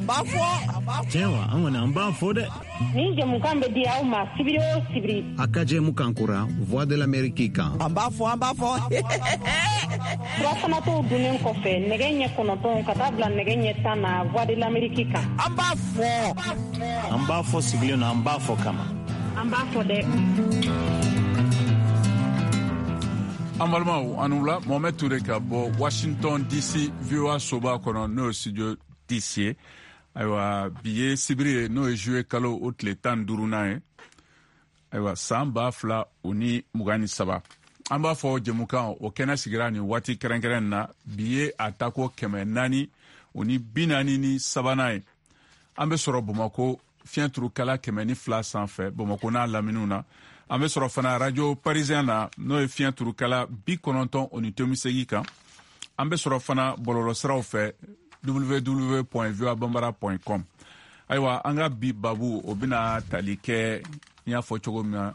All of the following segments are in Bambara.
Tiens, on a un bas faux. Ni jamukan be dia ma sibiri o sibiri. Akaje mukankura, voix de l'Amérique kan. Amba fo. Fana to dunen kofe nege ɲɛ kɔnɔntɔn ka taa bila nege ɲɛ 10 na voix de l'Amérique kan. Amba fo. An b'a fɔ sigilen na an b'a fɔ kama. An b'a fɔ dɛ. An balimaw an wula Mohamed Touré ka bɔ Washington DC VOA soba kɔnɔ n'o ye studio DC ye. Ayiwa bi ye sibiri ye n'o ye juillet kalo o tile 15nan ye. Ayiwa san 2023. An b'a fɔ jɛmukan o kɛnɛ sigira ni waati kɛrɛnkɛrɛn na bi ye a tako 400 o ni 43 ye. An bɛ sɔrɔ Bamakɔ fiɲɛturukala 102 sanfɛ Bamakɔ n'a laminiw na. An bɛ sɔrɔ fana radio parisien na n'o ye fiɲɛturukala 98.8 kan. An bɛ sɔrɔ fana bɔlɔlɔsiraw fɛ www.voabambara.com. Ayiwa an ka bi babu o bɛna tali kɛ n y'a fɔ cogo min na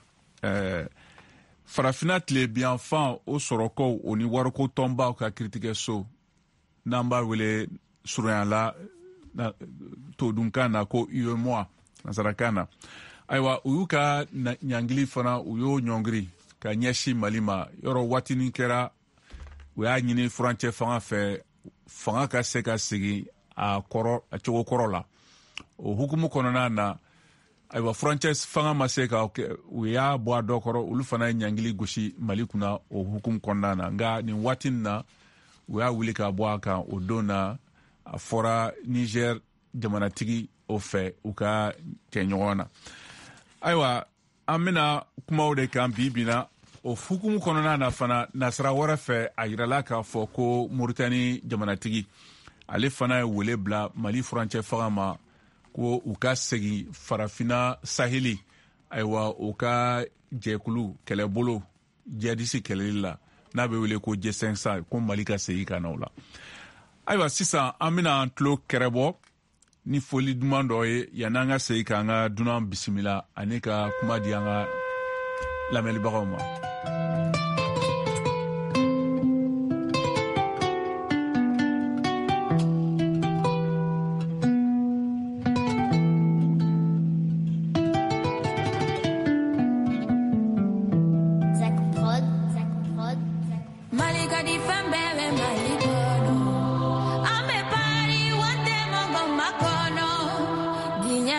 farafina tile biyanfan o sɔrɔkɔw o ni wariko tɔnbaw ka kiritigɛso n'an b'a wele surunyala todunkan na ko UEMOA nasarakan na. Ayiwa u y'u ka ɲangili fana u y'o ɲɔngiri ka ɲɛsin Mali ma yɔrɔ waatinin kɛra u y'a ɲini furancɛ fanga fɛ fanga ka se ka segin a cogo kɔrɔ la. O hukumu kɔnɔna na ayiwa furancɛ fanga ma se ka u y'a bɔ a dɔ kɔrɔ olu fana ye ɲangili gosi Mali kunna o hukumu kɔnɔna na nka nin waati na u y'a wuli ka bɔ a kan o don na a fɔra Niger jamanatigi o fɛ u ka kɛ ɲɔgɔn na. Ayiwa an bɛna kumaw de kan bi na o hukumu kɔnɔna na fana nasara wɛrɛ fɛ a yirala k'a fɔ ko Moritani jamanatigi ale fana ye wele bila Mali furancɛ fanga ma ko u ka segin farafina saheli ayiwa u ka jɛkulu kɛlɛbolo jihadisi kɛlɛli la n'a bɛ wele ko G5 ko Mali ka segin ka na o la. Ayiwa sisan an bɛna an tulo kɛrɛbɔ ni foli duman dɔ ye yan'an ka segin k'an ka dunan bisimila ani ka kuma di an ka lamɛnibagaw ma.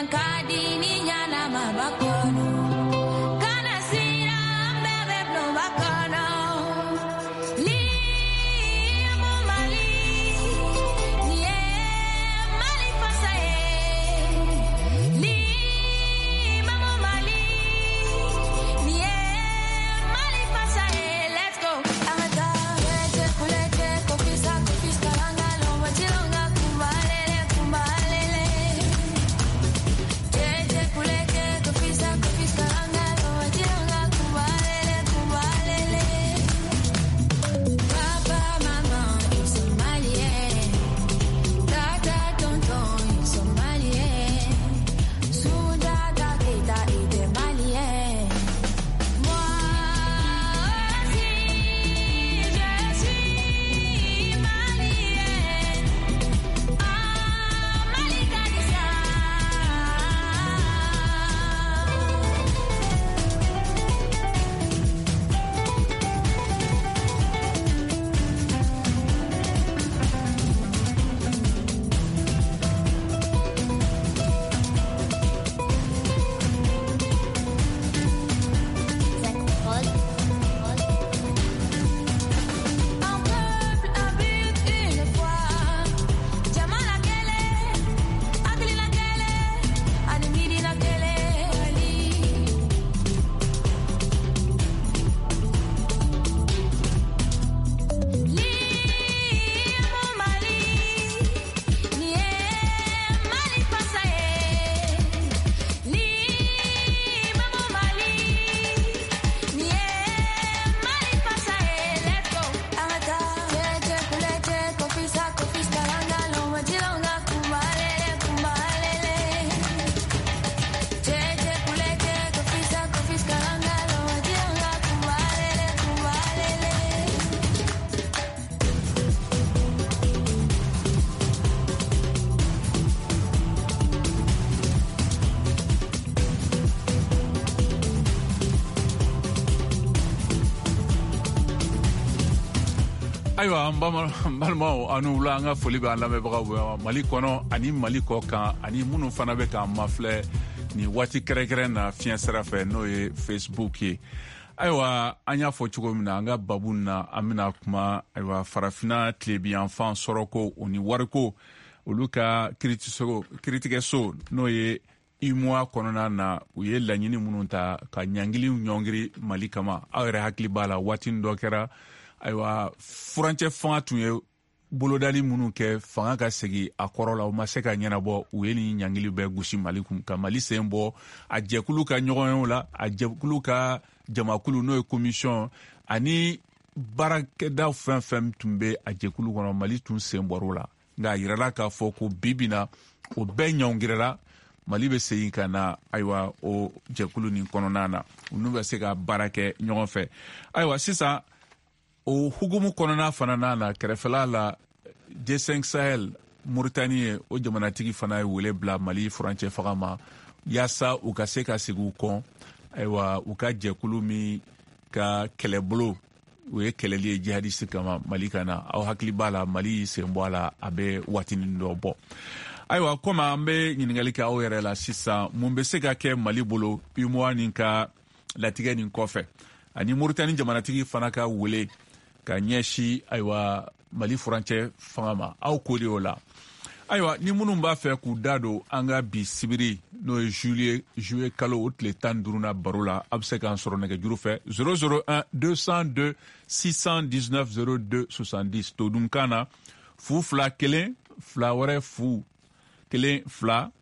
Kana sira mbebe Ayiwa balma anu wula an ka foli bɛ an lamɛnbagaw Mali kɔnɔ ani Mali kɔ kan ani minnu fana bɛ k'an mafilɛ ni waati kɛrɛnkɛrɛn na fiɲɛ sira fɛ n'o ye Facebook ye. Ayiwa an y'a fɔ cogo min na an ka babu na an bɛna kuma ayiwa farafina tilebiyanfan sɔrɔko o ni wariko olu ka kiritigɛso n'o ye UMOA kɔnɔna na u ye laɲini minnu ta ka ɲangiliw ɲɔngiri Mali kama aw yɛrɛ hakili b'a la waati dɔ kɛra ayiwa furancɛ fanga tun ye bolodali minnu kɛ fanga ka segin a kɔrɔ la u ma se ka ɲɛnabɔ u ye ni ɲangili bɛɛ gosi Mali kun ka Mali sen bɔ a jɛkulu ka ɲɔgɔnyew la a jɛkulu ka jamakulu n'o ye commission ani baarakɛdaw fɛn fɛn tun bɛ a jɛkulu kɔnɔ Mali tun sen bɔr'o la nka a yirala k'a fɔ ko bi na o bɛɛ ɲɔngirira Mali bɛ segin ka na ayiwa o jɛkulu nin kɔnɔna na u n'u bɛ se ka baara kɛ ɲɔgɔn fɛ ayiwa sisan o hukumu kɔnɔna fana na kɛrɛfɛla la G5 Sahel Mauritanie ye o jamanatigi fana ye wele bila Mali furancɛ faga ma yaasa u ka se ka segin u kɔ ayiwa u ka jɛkulu min ka kɛlɛbolo u ye kɛlɛli ye jihadiste kama Mali kana aw hakili b'a la Mali sen bɔ a la a bɛ waatinin dɔ bɔ ayiwa komi an bɛ ɲininkali kɛ aw yɛrɛ la sisan mun bɛ se ka kɛ Mali bolo UMOA nin ka latigɛ nin kɔfɛ ani Mauritanie jamanatigi fana ka wele ka ɲɛsi ayiwa Mali furancɛ fanga ma aw ko de o la ayiwa ni minnu b'a fɛ k'u da don an ka bi sibiri n'o ye juillet kalo o tile 15na baro la a bɛ se k'an sɔrɔ nɛgɛjuru fɛ 001 202 619 02 70 todunkan na fu 2 1 2 wɛrɛ fu 1 2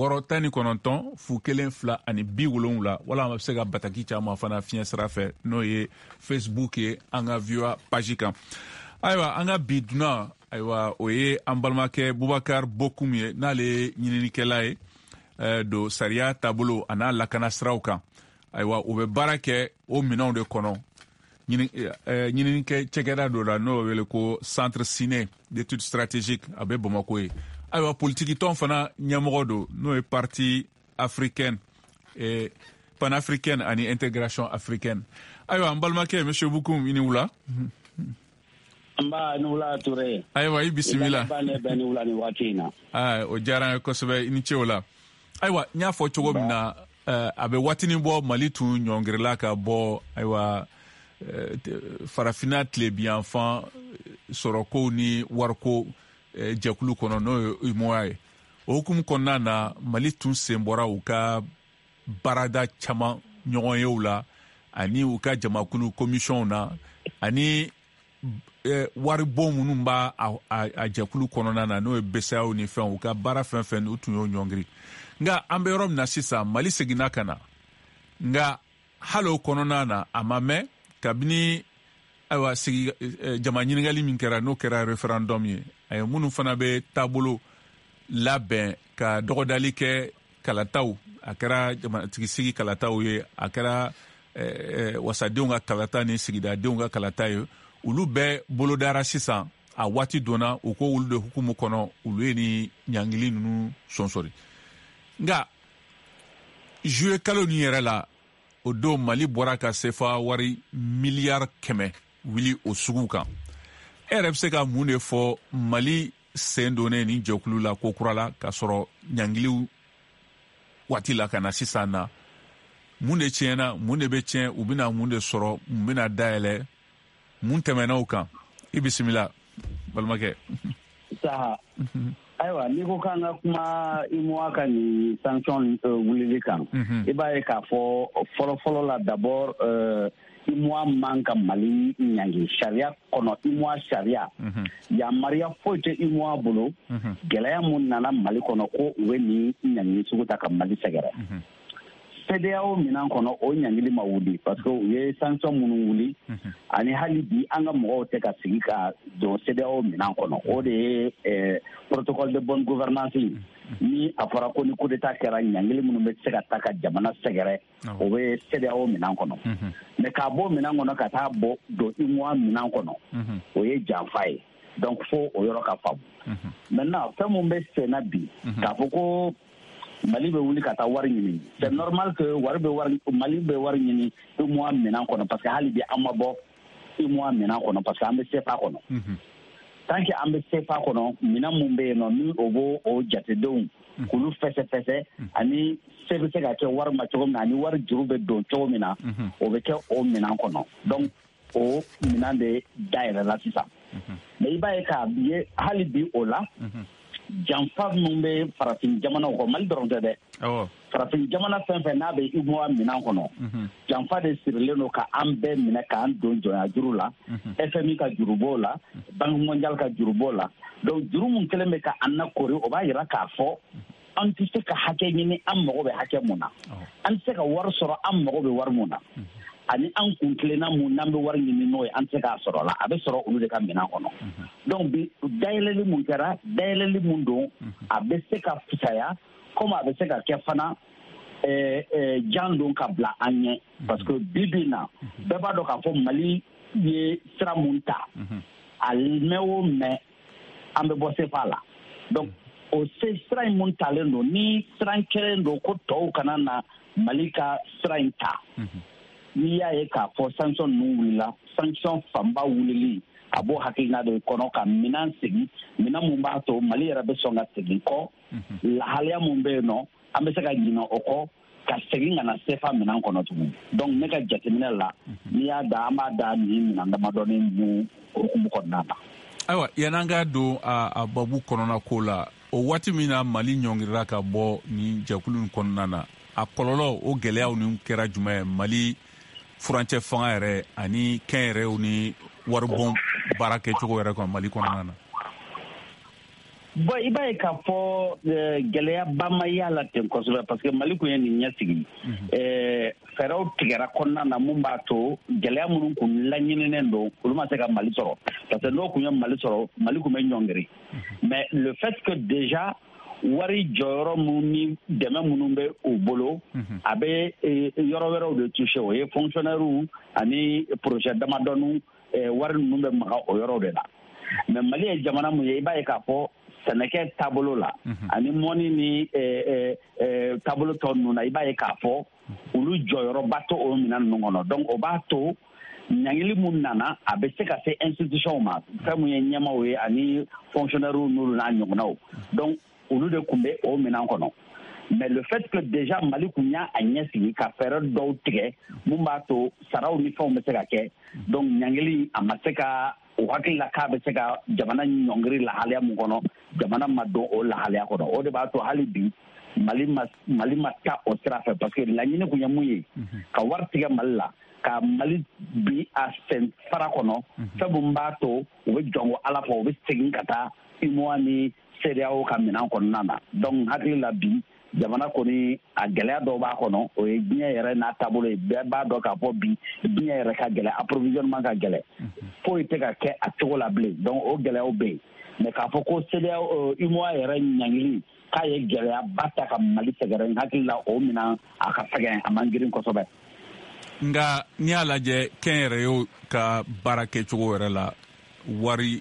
619 fu 1 2 ani 70 wala a bɛ se ka bataki caman fana fiɲɛ sira fɛ n'o ye Facebook ye an ka VOA page kan ayiwa an ka bi dunan ayiwa o ye an balimakɛ Bubakar Bokum ye n'ale ye ɲininikɛla ye don sariya taabolo a n'a lakana siraw kan ayiwa o bɛ baara kɛ o minɛnw de kɔnɔ ɲininikɛ cɛkɛda dɔ la n'o wele ko Centre Ciné d'études stratégiques a bɛ Bamako ye ayiwa politiki tɔn fana ɲɛmɔgɔ don n'o ye parti africaine panafricaine ani intégration africaine ayiwa an balimakɛ monsieur Bokum i ni wula Nba nula Ture. Ayiwa i bisimila. Ba ne bɛ ni wula ni waati in na. O diyara n ye kosɛbɛ i ni ce o la. Ayiwa n y'a fɔ cogo min na a bɛ waatinin bɔ Mali tun ɲɔngirila ka bɔ ayiwa farafina tilebiyanfan sɔrɔko ni wariko jɛkulu kɔnɔ n'o ye UMOA ye. O hukumu kɔnɔna na Mali tun sen bɔra u ka baarada caman ɲɔgɔnyew la ani u ka jamakulu commission na ani waribon minnu b'a a jɛkulu kɔnɔna na n'o ye BCEAO ni fɛn u ka baara fɛn fɛn u tun y'o ɲɔngiri nka an bɛ yɔrɔ min na sisan Mali seginna ka na nka hali o kɔnɔna na a ma mɛn kabini ayiwa jama ɲininkali min kɛra n'o kɛra référendum ye a ye minnu fana bɛ taabolo labɛn ka dɔgɔdali kɛ kalataw a kɛra jamanatigi sigi kalataw ye a kɛra wasadenw ka kalata ni sigidadenw ka kalata ye olu bɛɛ bolodara sisan a waati donna u ko olu de hukumu kɔnɔ olu ye ni ɲangili ninnu sɔnsɔri nka juillet kalo nin yɛrɛ la o don Mali bɔra ka CFA wari miliyari 100 wuli o sugu kan e yɛrɛ bɛ se ka mun de fɔ Mali sen donnen ni jɛkulu la ko kura la ka sɔrɔ ɲangiliw waati la ka na sisan na mun de tiɲɛna mun de bɛ tiɲɛ u bɛna mun de sɔrɔ mun bɛna dayɛlɛ mun tɛmɛna o kan i bisimila balimakɛ. Saha ayiwa n'i ko k'an ka kuma UMOA ka nin sanction wulili kan i b'a ye k'a fɔ fɔlɔ-fɔlɔ la d'abord UMOA man ka Mali ɲangi sariya kɔnɔ UMOA sariya yamaruya foyi tɛ UMOA bolo gɛlɛya mun nana Mali kɔnɔ ko u bɛ nin ɲangi sugu ta ka Mali sɛgɛrɛ CEDEAO minan kɔnɔ o ɲangili ma wuli parce que u ye sanction minnu wuli ani hali bi an ka mɔgɔw tɛ ka sigi ka don CEDEAO minan kɔnɔ o de ye protocole de bonne gouvernance ni a fɔra ko ni coup d'état kɛra ɲangili minnu bɛ se ka ta ka jamana sɛgɛrɛ o bɛ CEDEAO minan kɔnɔ mais k'a bɔ minan kɔnɔ ka taa bɔ don UMOA minan kɔnɔ o ye janfa ye donc fo o yɔrɔ ka faamu maintenant fɛn mun bɛ senna bi k'a fɔ ko Mali bɛ wuli ka taa wari ɲini c'est normal que Mali bɛ wari ɲini UMOA minan kɔnɔ parce que hali bi an ma bɔ IMOA minan kɔnɔ parce que an bɛ CFA kɔnɔ tant que an bɛ CFA kɔnɔ minan mun bɛ yen nɔ ni o b'o o jatedenw k'olu fɛsɛfɛsɛ ani se bɛ se ka kɛ wari ma cogo min na ani wari juru bɛ don cogo min na o bɛ kɛ o minan kɔnɔ donc o minan de dayɛlɛla sisan mais i b'a ye k'a ye hali bi o la janfa minnu bɛ farafin jamanaw kɔ Mali dɔrɔn tɛ dɛ farafin jamana fɛn fɛn n'a bɛ IMOA minan kɔnɔ janfa de sirilen don ka an bɛɛ minɛ k'an don jɔnya juru la FMI ka juru b'o la Banque mondiale ka juru b'o la donc juru mun kɛlen bɛ ka an nakori o b'a yira k'a fɔ an tɛ se ka hakɛ ɲini an mago bɛ hakɛ mun na an tɛ se ka wari sɔrɔ an mago bɛ wari mun na ani an kun tilenna mun n'an bɛ wari ɲini n'o ye an tɛ se k'a sɔrɔ la a bɛ sɔrɔ olu de ka minan kɔnɔ donc bi dayɛlɛli mun kɛra dayɛlɛli mun don a bɛ se ka fisaya comme a bɛ se ka kɛ fana jan don ka bila an ɲɛ parce que bi bi in na bɛɛ b'a dɔn k'a fɔ Mali ye sira mun ta a mɛn o mɛn an bɛ bɔ CFA la donc o sira in mun talen don ni sira kɛlen don ko tɔw kana na Mali ka sira in ta n'i y'a ye k'a fɔ sanction ninnu wulila sanction fanba wulili a b'o hakilina de kɔnɔ ka minan segin minan mun b'a to Mali yɛrɛ bɛ sɔn ka segin kɔ lahalaya mun bɛ yen nɔ an bɛ se ka ɲinɛ o kɔ ka segin ka na CFA minan kɔnɔ tugun donc ne ka jateminɛ la n'i y'a da an b'a da nin minan damadɔni ninnu hukumu kɔnɔna na. Ayiwa yan'an ka don a babu kɔnɔna ko la o waati min na Mali ɲɔngirira ka bɔ nin jɛkulu in kɔnɔna na a kɔlɔlɔ o gɛlɛyaw nin kɛra jumɛn ye Mali furancɛ fanga yɛrɛ ani kɛn yɛrɛw ni waribɔn baara kɛcogo yɛrɛ kan Mali kɔnɔna na. Bon i b'a ye k'a fɔ gɛlɛyaba ma y'a la ten kosɛbɛ parce que Mali kun ye nin ɲɛsigi fɛɛrɛw tigɛra kɔnɔna na mun b'a to gɛlɛya minnu kun laɲininen don olu ma se ka Mali sɔrɔ parce que n'o kun ye Mali sɔrɔ Mali kun bɛ ɲɔngiri mais le fait que déjà wari jɔyɔrɔ minnu ni dɛmɛ minnu bɛ u bolo a bɛ yɔrɔ wɛrɛw de touché o ye fonctionnaires ani projet damadɔnu wari ninnu bɛ maga o yɔrɔ de la mais Mali ye jamana mun ye i b'a ye k'a fɔ sɛnɛkɛ taabolo la ani mɔni ni taabolo tɔ ninnu na i b'a ye k'a fɔ olu jɔyɔrɔba to o minan ninnu kɔnɔ donc o b'a to ɲangili mun nana a bɛ se ka se institution ma fɛn mun ye ɲɛmaw ye ani fonctionnaires n'olu n'a ɲɔgɔnnaw donc olu de kun bɛ o minan kɔnɔ mais le fait que déjà Mali kun y'a ɲɛsigi ka fɛɛrɛ dɔw tigɛ mun b'a to saraw ni fɛnw bɛ se ka kɛ donc ɲangili a ma se ka o hakili la k'a bɛ se ka jamana ɲɔngiri lahalaya mun kɔnɔ jamana ma don o lahalaya kɔnɔ o de b'a to hali bi Mali ma taa o sira fɛ parce que laɲini kun ye mun ye ka wari tigɛ Mali la ka Mali bi a sen fara kɔnɔ fɛn mun b'a to u bɛ jɔn ko Ala fɔ u bɛ segin ka taa IMOA ni CEDEAO ka minan kɔnɔna na donc hakili la bi jamana kɔni a gɛlɛya dɔw b'a kɔnɔ o ye diɲɛ yɛrɛ n'a taabolo ye bɛɛ b'a dɔn k'a fɔ bi diɲɛ yɛrɛ ka gɛlɛ approvisionnement ka gɛlɛ foyi tɛ ka kɛ a cogo la bilen donc o gɛlɛyaw bɛ yen mais k'a fɔ ko CEDEAO IMOA yɛrɛ ɲangili k'a ye gɛlɛyaba ta ka Mali sɛgɛrɛ hakili la o minan a ka fɛgɛn a man girin kosɛbɛ. Nka n'i y'a lajɛ kɛnyɛrɛyew ka baara kɛcogo yɛrɛ la wari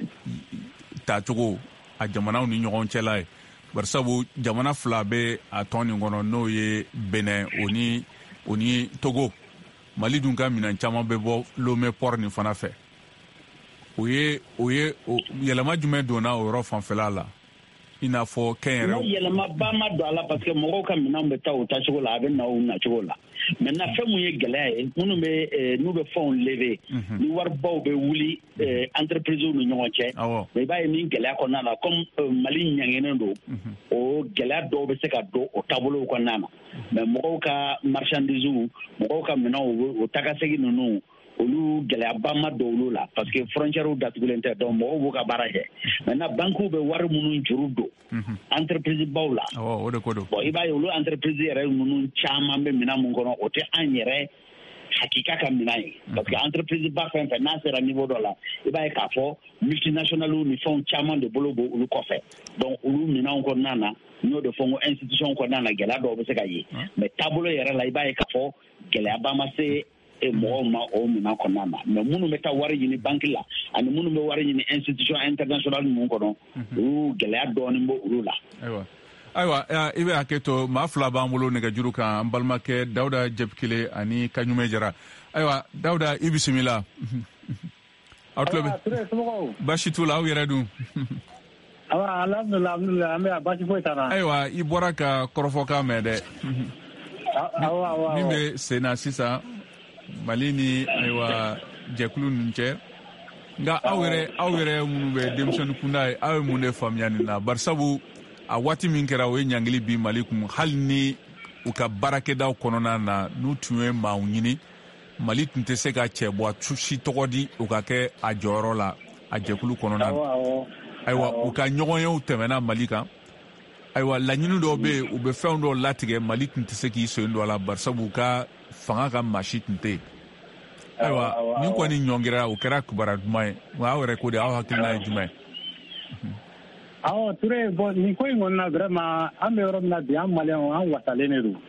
tacogo a jamanaw ni ɲɔgɔn cɛla ye bari sabu jamana fila bɛ a tɔn nin kɔnɔ n'o ye Benin o ni Togo Mali dun ka minan caman bɛ bɔ Lomé port nin fana fɛ o ye yɛlɛma jumɛn donna o yɔrɔ fanfɛla la i n'a fɔ kɛnyɛrɛw yɛlɛmaba ma don a la parce que mɔgɔw ka minan bɛ taa o tacogo la a bɛ na o nacogo la maintenant fɛn mun ye gɛlɛya ye minnu bɛ n'u bɛ fɛnw lever ni waribaw bɛ wuli entreprises ni ɲɔgɔn cɛ mais i b'a ye nin gɛlɛya kɔnɔna na comme Mali ɲangenen don o gɛlɛya dɔw bɛ se ka don o taabolow kɔnɔna na mais mɔgɔw ka marchandises mɔgɔw ka minɛnw o tagasegin ninnu olu gɛlɛyaba ma don olu la parce que frontières datugulen tɛ donc mɔgɔw b'u ka baara kɛ maintenant banques bɛ wari minnu juru don entreprise baw la o de ko don bon i b'a ye olu entreprise yɛrɛ ninnu caman bɛ minan mun kɔnɔ o tɛ an yɛrɛ hakika ka minan ye parce que entreprise ba fɛn fɛn n'a sera niveau dɔ la i b'a ye k'a fɔ multinationales ni fɛnw caman de bolo b'o olu kɔfɛ donc olu minanw kɔnɔna na n y'o de fɔ n ko institution kɔnɔna na gɛlɛya dɔw bɛ se ka ye mais taabolo yɛrɛ la i b'a ye k'a fɔ gɛlɛyaba ma se mɔgɔw ma o minan kɔnɔna na mais minnu bɛ taa wari ɲini banque la ani minnu bɛ wari ɲini institution internationale ninnu kɔnɔ olu gɛlɛya dɔɔnin bɛ olu la. Ayiwa i bɛ hakɛ to maa fila b'an bolo nɛgɛjuru kan an balimakɛ Dawuda Jɛpikile ani Kaɲume Jara ayiwa Dawuda i bisimila. baasi t'u la aw yɛrɛ dun ayiwa i bɔra ka kɔrɔfɔkan mɛn dɛ min bɛ sen na sisan Mali ni ayiwa jɛkulu ninnu cɛ nka aw yɛrɛ minnu bɛ denmisɛnnin kunda ye aw ye mun de faamuya nin na barisabu a waati min kɛra o ye ɲangili bi Mali kun hali ni u ka baarakɛdaw kɔnɔna na n'u tun ye maaw ɲini Mali tun tɛ se ka cɛ bɔ si tɔgɔ di u ka kɛ a jɔyɔrɔ la a jɛkulu kɔnɔna na ayiwa u ka ɲɔgɔnyew tɛmɛna Mali kan ayiwa laɲini dɔw bɛ yen u bɛ fɛnw dɔw latigɛ Mali tun tɛ se k'i sen don a la barisabu u ka fanga ka maa si tun tɛ yen ayiwa nin kɔni ɲɔngirira o kɛra kibaruya duman ye nka aw yɛrɛ ko de aw hakilina ye jumɛn awɔ Ture bon nin ko in kɔni na vraiment an bɛ yɔrɔ min na bi an maliyɛnw an wasalen de don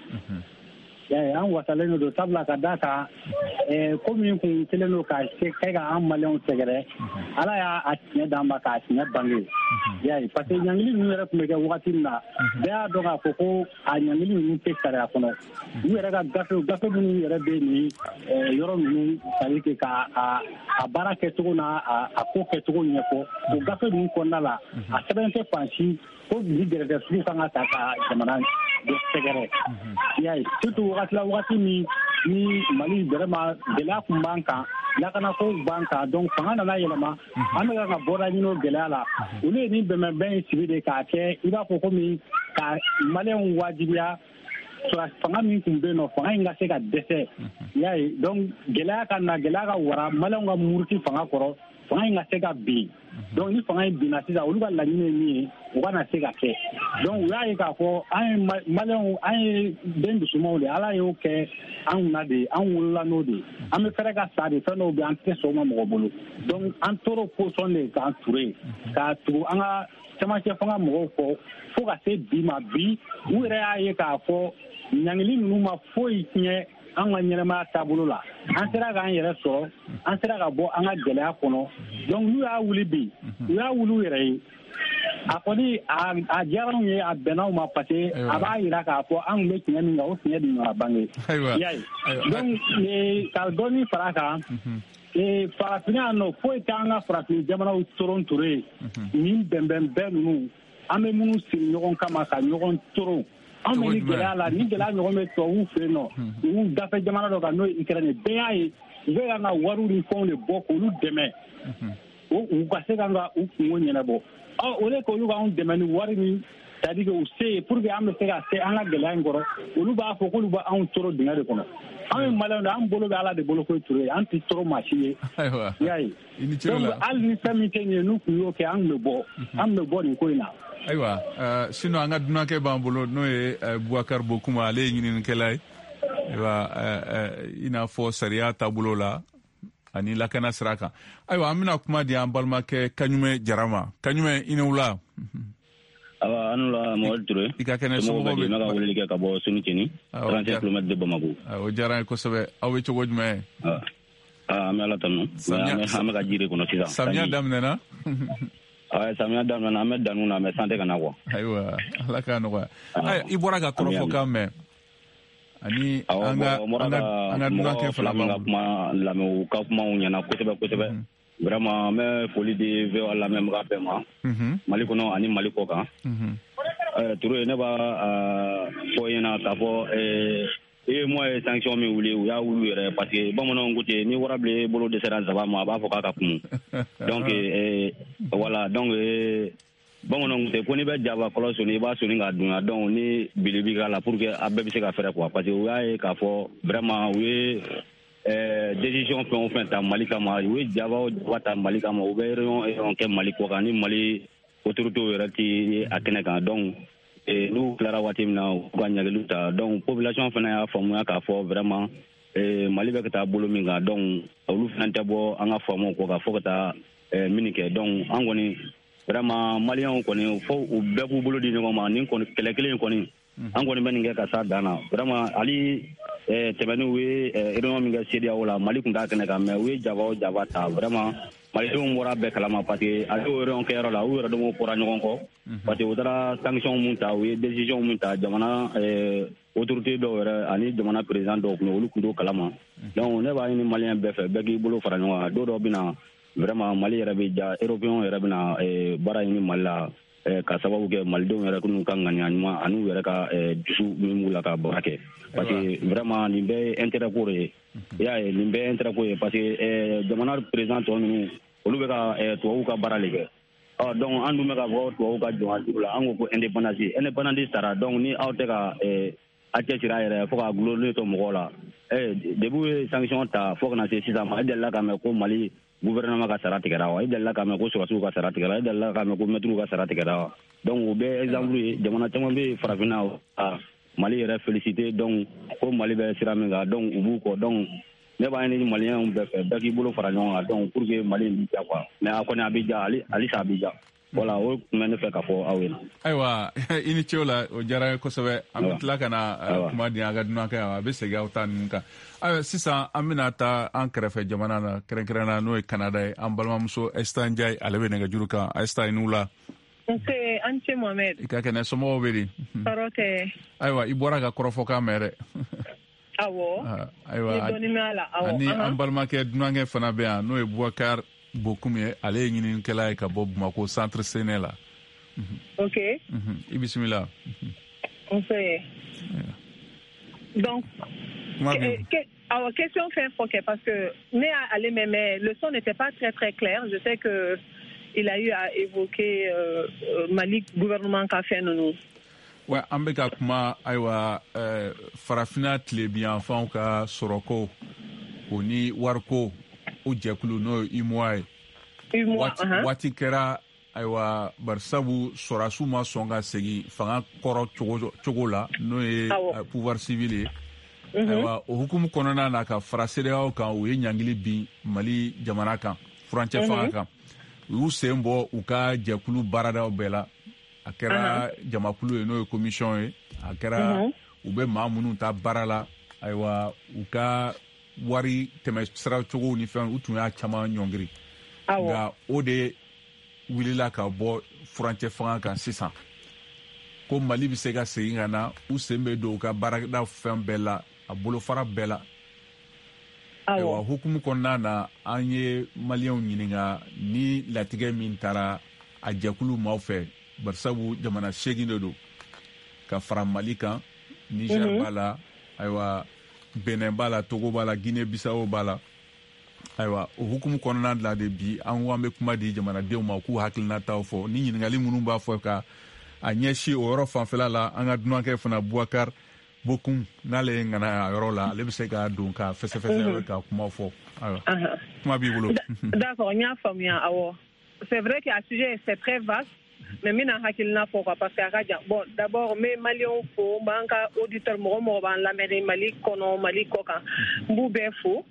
an wasalen de don sabula ka d'a kan ko min kun kɛlen don ka kɛ ka an maliyɛnw sɛgɛrɛ Ala y'a tiɲɛ d'an ma k'a tiɲɛ bange parce que ɲangili ninnu yɛrɛ tun bɛ kɛ wagati min na bɛɛ y'a dɔn k'a fɔ ko a ɲangili ninnu tɛ sariya kɔnɔ u yɛrɛ ka gafe minnu yɛrɛ bɛ nin yɔrɔ ninnu c'est-à-dire a baara kɛcogo n'a a ko kɛcogo ɲɛfɔ o gafe ninnu kɔnɔna la a sɛbɛn tɛ fan si ko ni gɛrɛgɛrɛ sugu kan ka ta ka jamana dɔ sɛgɛrɛ surtout wagati min ni Mali vraiment gɛlɛya kun b'an kan lakanako b'an kan donc fanga nana yɛlɛma an bɛ ka bɔda ɲini o gɛlɛya la olu ye nin bɛnbɛnbɛn in sigi de k'a kɛ i b'a fɔ komi ka maliyɛnw wajibiya fanga min tun bɛ yen nɔ fanga in ka se ka dɛsɛ donc gɛlɛya ka wara maliyɛnw ka muruti fanga kɔrɔ fanga in ka se ka bin donc ni fanga in binna sisan olu ka laɲini ye min ye u kana se ka kɛ donc u y'a ye k'a fɔ an ye maliyɛnw an ye den dusumanw de Ala y'o kɛ an kunna de an wolola n'o de an bɛ fɛrɛ ka sa de fɛn dɔw bɛ an tɛ sɔn o ma mɔgɔ bolo donc an tora position de k'an ture k'a tugu an ka cɛmancɛ fanga mɔgɔw kɔ fo ka se bi ma bi u yɛrɛ y'a ye k'a fɔ ɲangili ninnu ma foyi tiɲɛ an ka ɲɛnɛmaya taabolo la an sera k'an yɛrɛ sɔrɔ an sera ka bɔ an ka gɛlɛya kɔnɔ donc n'u y'a wuli bi u y'a wuli u yɛrɛ ye a kɔni a diyara anw ye a bɛnna ma parce que a b'a jira k'a fɔ an tun bɛ tiɲɛ min kan o tiɲɛ de nana bange donc ka dɔɔnin fara a kan farafinna yan nɔ foyi t'an ka farafin jamanaw toron ture nin bɛnbɛnbɛn ninnu an bɛ minnu siri ɲɔgɔn kama ka ɲɔgɔn toron an bɛ ni gɛlɛya la ni gɛlɛya ɲɔgɔn bɛ tubabuw fɛ yen nɔ u gafe jamana dɔ kan n'o ye Ukraine bɛɛ y'a ye u bɛ ka wariw ni fɛnw de bɔ k'olu dɛmɛ u ka se ka u kungo ɲɛnabɔ o de k'olu k'anw dɛmɛ ni wari min c'est-à-dire que u se ye pour que an bɛ se ka se an ka gɛlɛya in kɔrɔ olu b'a fɔ k'olu b'anw tɔrɔ dingɛ de kɔnɔ an ye maliyɛnw de an bolo bɛ Ala de bolo koyi Ture an tɛ tɔrɔ maa si ye i y'a ye donc hali ni fɛn min tɛ nin ye n'u tun y'o kɛ an tun bɛ bɔ nin ko in na. Ayiwa sinon an ka dunankɛ b'an bolo n'o ye Boubacar Bokoum ale ye ɲininikɛla ye ayiwa i n'a fɔ sariya taabolo la ani lakana sira kan ayiwa an bɛna kuma di an balimakɛ Kaɲumɛ Jara ma Kaɲumɛ i ni wula an la Mohamed Ture i ka kɛnɛ somɔgɔw bɛ ne ka weleli kɛ ka bɔ Sonikɛni 35 km de Bamako o diyara n ye kosɛbɛ aw bɛ cogo jumɛn an bɛ Ala tanu an bɛ ka jiri kɔnɔ sisan samiya daminɛna samiya daminɛna an bɛ danu na mais san tɛ ka na quoi ayiwa Ala k'a nɔgɔya i bɔra ka kɔrɔfɔkan mɛn ani an ka dunankɛ fila b'an bolo kuma lamɛn u ka kumaw ɲɛna kosɛbɛ vraiment an bɛ foli di VOA lamɛnbaga bɛɛ ma Mali kɔnɔ ani Mali kɔ kan Ture ne b'a fɔ ɲɛna k'a fɔ moi ye sanction min wuli u y'a wuli yɛrɛ parce que bamananw ko ten ni wara bile bolo dɛsɛra nsaban ma a b'a fɔ k'a ka kumu donc voilà donc bamananw ko ten ko n'i bɛ jaba kɔlɔ soni i b'a soni k'a dunya donc ni bilibi k'a la pour que a bɛɛ bɛ se ka fɛrɛ quoi parce que u y'a ye k'a fɔ vraiment u ye décision fɛn o fɛn ta Mali kama u ye jaba o jaba ta Mali kama u bɛ réunion kɛ Mali kɔ kan ni Mali autorités yɛrɛ tɛ a kɛnɛ kan donc n'u tilara waati min na u ka ɲagaliw ta donc population fana y'a faamuya k'a fɔ vraiment Mali bɛ ka taa bolo min kan donc olu fana tɛ bɔ an ka faamuw kɔ ka fɔ ka taa min kɛ donc an kɔni vraiment maliyɛnw kɔni fo u bɛɛ k'u bolo di ɲɔgɔn ma nin kɔni kɛlɛ kelen kɔni an kɔni bɛ nin kɛ ka s'a dan na vraiment hali tɛmɛni u ye réunion min kɛ CEDEAO la Mali tun t'a kɛnɛ kan mais u ye jaba o jaba ta vraiment malidenw bɔra bɛɛ kalama parce que ale o réunion kɛyɔrɔ la u yɛrɛ damaw bɔra ɲɔgɔn kɔ parce que u taara sanction mun ta u ye décision mun ta jamana autorité dɔw yɛrɛ ani jamana président dɔw kun olu kun t'o kalama donc ne b'a ɲini maliyɛn bɛɛ fɛ bɛɛ k'i bolo fara ɲɔgɔn kan don dɔ bɛ na vraiment Mali yɛrɛ bɛ ja européen yɛrɛ bɛna baara ɲini Mali la ka sababu kɛ malidenw yɛrɛ n'u ka ŋaniya ɲuman ani u yɛrɛ ka dusu min b'u la ka baara kɛ parce que vraiment nin bɛɛ ye intérêt ko de ye i y'a ye nin bɛɛ ye intérêt ko ye parce que jamana président tɔ ninnu olu bɛ ka tubabuw ka baara de kɛ donc an dun bɛ ka fɔ tubabuw ka jɔn an jugu la an ko ko indépendance taara donc ni aw tɛ ka a cɛsiri a yɛrɛ fo ka gulonlen to mɔgɔw la depuis u ye sanction ta fo kana se sisan ma e delila ka mɛn ko Mali gouvernement ka sara tigɛra wa e delila ka mɛn ko sɔrɔsiw ka sara tigɛra e delila ka mɛn ko maîtres ka sara tigɛra wa donc o bɛɛ exemple ye jamana caman bɛ farafinna Mali yɛrɛ félicité donc ko Mali bɛ sira min kan donc u b'u kɔ donc ne b'a ɲini maliyɛnw bɛɛ fɛ bɛɛ k'i bolo fara ɲɔgɔn kan donc pour que Mali in bɛ ja quoi mais a kɔni a bɛ ja halisa a bɛ ja voilà o tun bɛ ne fɛ ka fɔ aw ye. Ayiwa i ni ce o la o diyara n ye kosɛbɛ an bɛ tila ka na kuma di an ka dunan kɛ a bɛ segin aw ta ninnu kan ayiwa sisan an bɛna taa an kɛrɛfɛ jamana na kɛrɛnkɛrɛnnen na n'o ye Canada ye an balimamuso Aisata Ndiaye ale bɛ nɛgɛjuru kan Aisata i n'u la. Nse an ce Mohamed. I ka kɛnɛ somɔgɔw bɛ di. Tɔɔrɔ tɛ. Ayiwa i bɔra ka kɔrɔfɔkan mɛn dɛ. Awɔ. Ayiwa ani an balimakɛ dunankɛ fana bɛ yan n'o ye Boubacar Bokoum ye ale ye ɲininikɛla ye ka bɔ Bamako centre Séné la. Ok. I bisimila. Nse. Donc. Alors, question fait parce que mais le son n'était pas très très clair. Je sais que il a eu à évoquer Mali gouvernement qu'a fait nous. Ouais, an bɛ ka kuma ayiwa farafinna tile biyanfanw ka sɔrɔko o ni wariko o jɛkulu n'o ye UMOA ye. Waati kɛra ayiwa barisabu sɔrɔdasiw ma sɔn ka segin fanga kɔrɔ cogo la n'o ye pouvoir civil ye. Ayiwa o hukumu kɔnɔna na ka fara CEDEAO kan u ye ɲangili bin Mali jamana kan furancɛ fanga kan u y'u sen bɔ u ka jɛkulu baaradaw bɛɛ la a kɛra jamakulu ye n'o ye commission ye a kɛra u bɛ maa minnu ta baara la ayiwa u ka wari tɛmɛ sira cogow ni fɛn u tun y'a caman ɲɔngiri nka o de wulila ka bɔ furancɛ fanga kan sisan ko Mali bɛ se ka segin ka na u sen bɛ don u ka baarada fɛn bɛɛ la a bolofara bɛɛ la ayiwa hukumu kɔnɔna na an ye maliyɛnw ɲininka ni latigɛ min taara a jɛkulu maaw fɛ barisabu jamana 8 de don ka fara Mali kan Niger b'a la ayiwa Benin b'a la Togo b'a la Guinée Bissau b'a la ayiwa o hukumu kɔnɔna la de bi an bɛ kuma di jamanadenw ma k'u hakilinataw fɔ ni ɲininkali minnu b'a fɔ ka a ɲɛsin o yɔrɔ fanfɛla la an ka dunankɛ fana Boubacar Bokoum n'ale ye ŋana a yɔrɔ la ale bɛ se ka don ka fɛsɛfɛsɛ ka kuma fɔ ayiwa kuma b'i bolo. D'accord, n y'a faamuya awɔ. C'est vrai que a sujet c'est très vaste. Mais mina hakilina fɔ quoi parce que a ka jan bon d'abord me maliyɛnw fo n b'an ka auditeur mɔgɔ b'an lamɛn Mali kɔnɔ Mali kɔ kan n b'u bɛɛ fo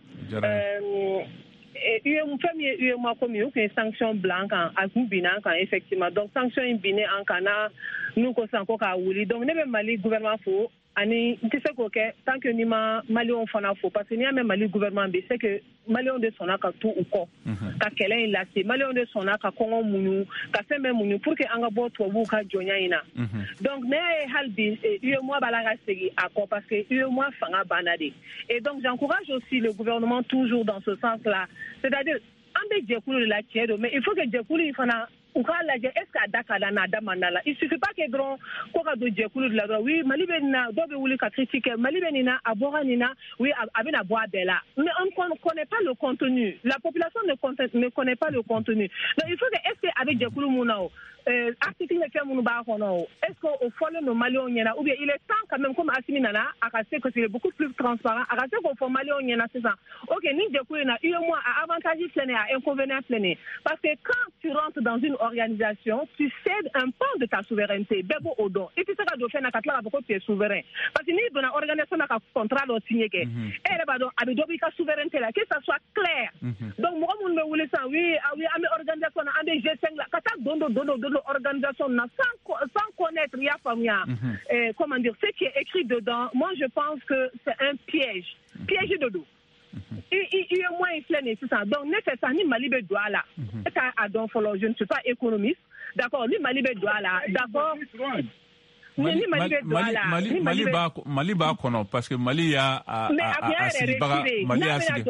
fɛn min ye UEMOA ko min ye u tun ye sanction bila an kan a tun binna an kan effectivement donc sanction in binnen an kan n'u ko sisan ko k'a wuli donc ne bɛ Mali gouvernement fo ani n tɛ se k'o kɛ tant que n'i ma maliyɛnw fana fo parce que n'i y'a mɛn Mali gouvernement bi c'est que maliyɛnw de sɔnna ka to u kɔ ka kɛlɛ in lase maliyɛnw de sɔnna ka kɔngɔ muɲu ka fɛn bɛɛ muɲu pour que an ka bɔ tubabuw ka jɔnya in na donc ne y'a ye hali bi UEMOA b'a la ka segin a kɔ parce que UEMOA fanga banna de et donc j'encourage aussi le gouvernement toujours dans ce sens là c'est-à-dire an bɛ jɛkulu de la tiɲɛ don mais il faut que jɛkulu in fana u k'a lajɛ est ce que a da ka da n'a da man da la il suffit pas que dɔrɔn ko ka don jɛkulu de la dɔrɔn oui Mali bɛ nin na dɔw bɛ wuli ka critique kɛ Mali bɛ nin na a bɔra nin na oui a bɛna bɔ a bɛɛ la mais on ne connaît pas le contenu la population ne connaît pas le contenu donc il faut que est ce que a bɛ jɛkulu mun na o article ni fɛn minnu b'a kɔnɔ o est ce que o fɔlen don maliyɛnw ɲɛna ou bien il est temps quand même comme Assimi nana a ka se que c'est beaucoup plus transparent a ka se k'o fɔ maliyɛnw ɲɛna sisan ok ni jɛkulu in na UEMOA a avantage filɛ nin ye a inconvénient filɛ nin ye parce que quand tu rentres dans une organisation, tu cèdes un pan de ta souveraineté. Bebo Odon. Et puis, ça va faire que tu es souverain. Parce que nous, dans l'organisation, on a un contrat de signer. Et elle va avec la souveraineté là, que ça soit clair. Donc, moi, je me voulais ça, oui, une organisation, un des G5 là, quand tu as organisation, sans connaître, il y a comment dire, ce qui est écrit dedans, moi, je pense que c'est un piège. Piège de dos. Il y a moins inflammé, c'est ça. Donc, nécessaire, ni Mali doit là. Je ne suis pas économiste. D'accord, ni Mali doit là. D'accord. Mali b'a kɔnɔ parce que Mali y'a sigibaga Mali y'a sigi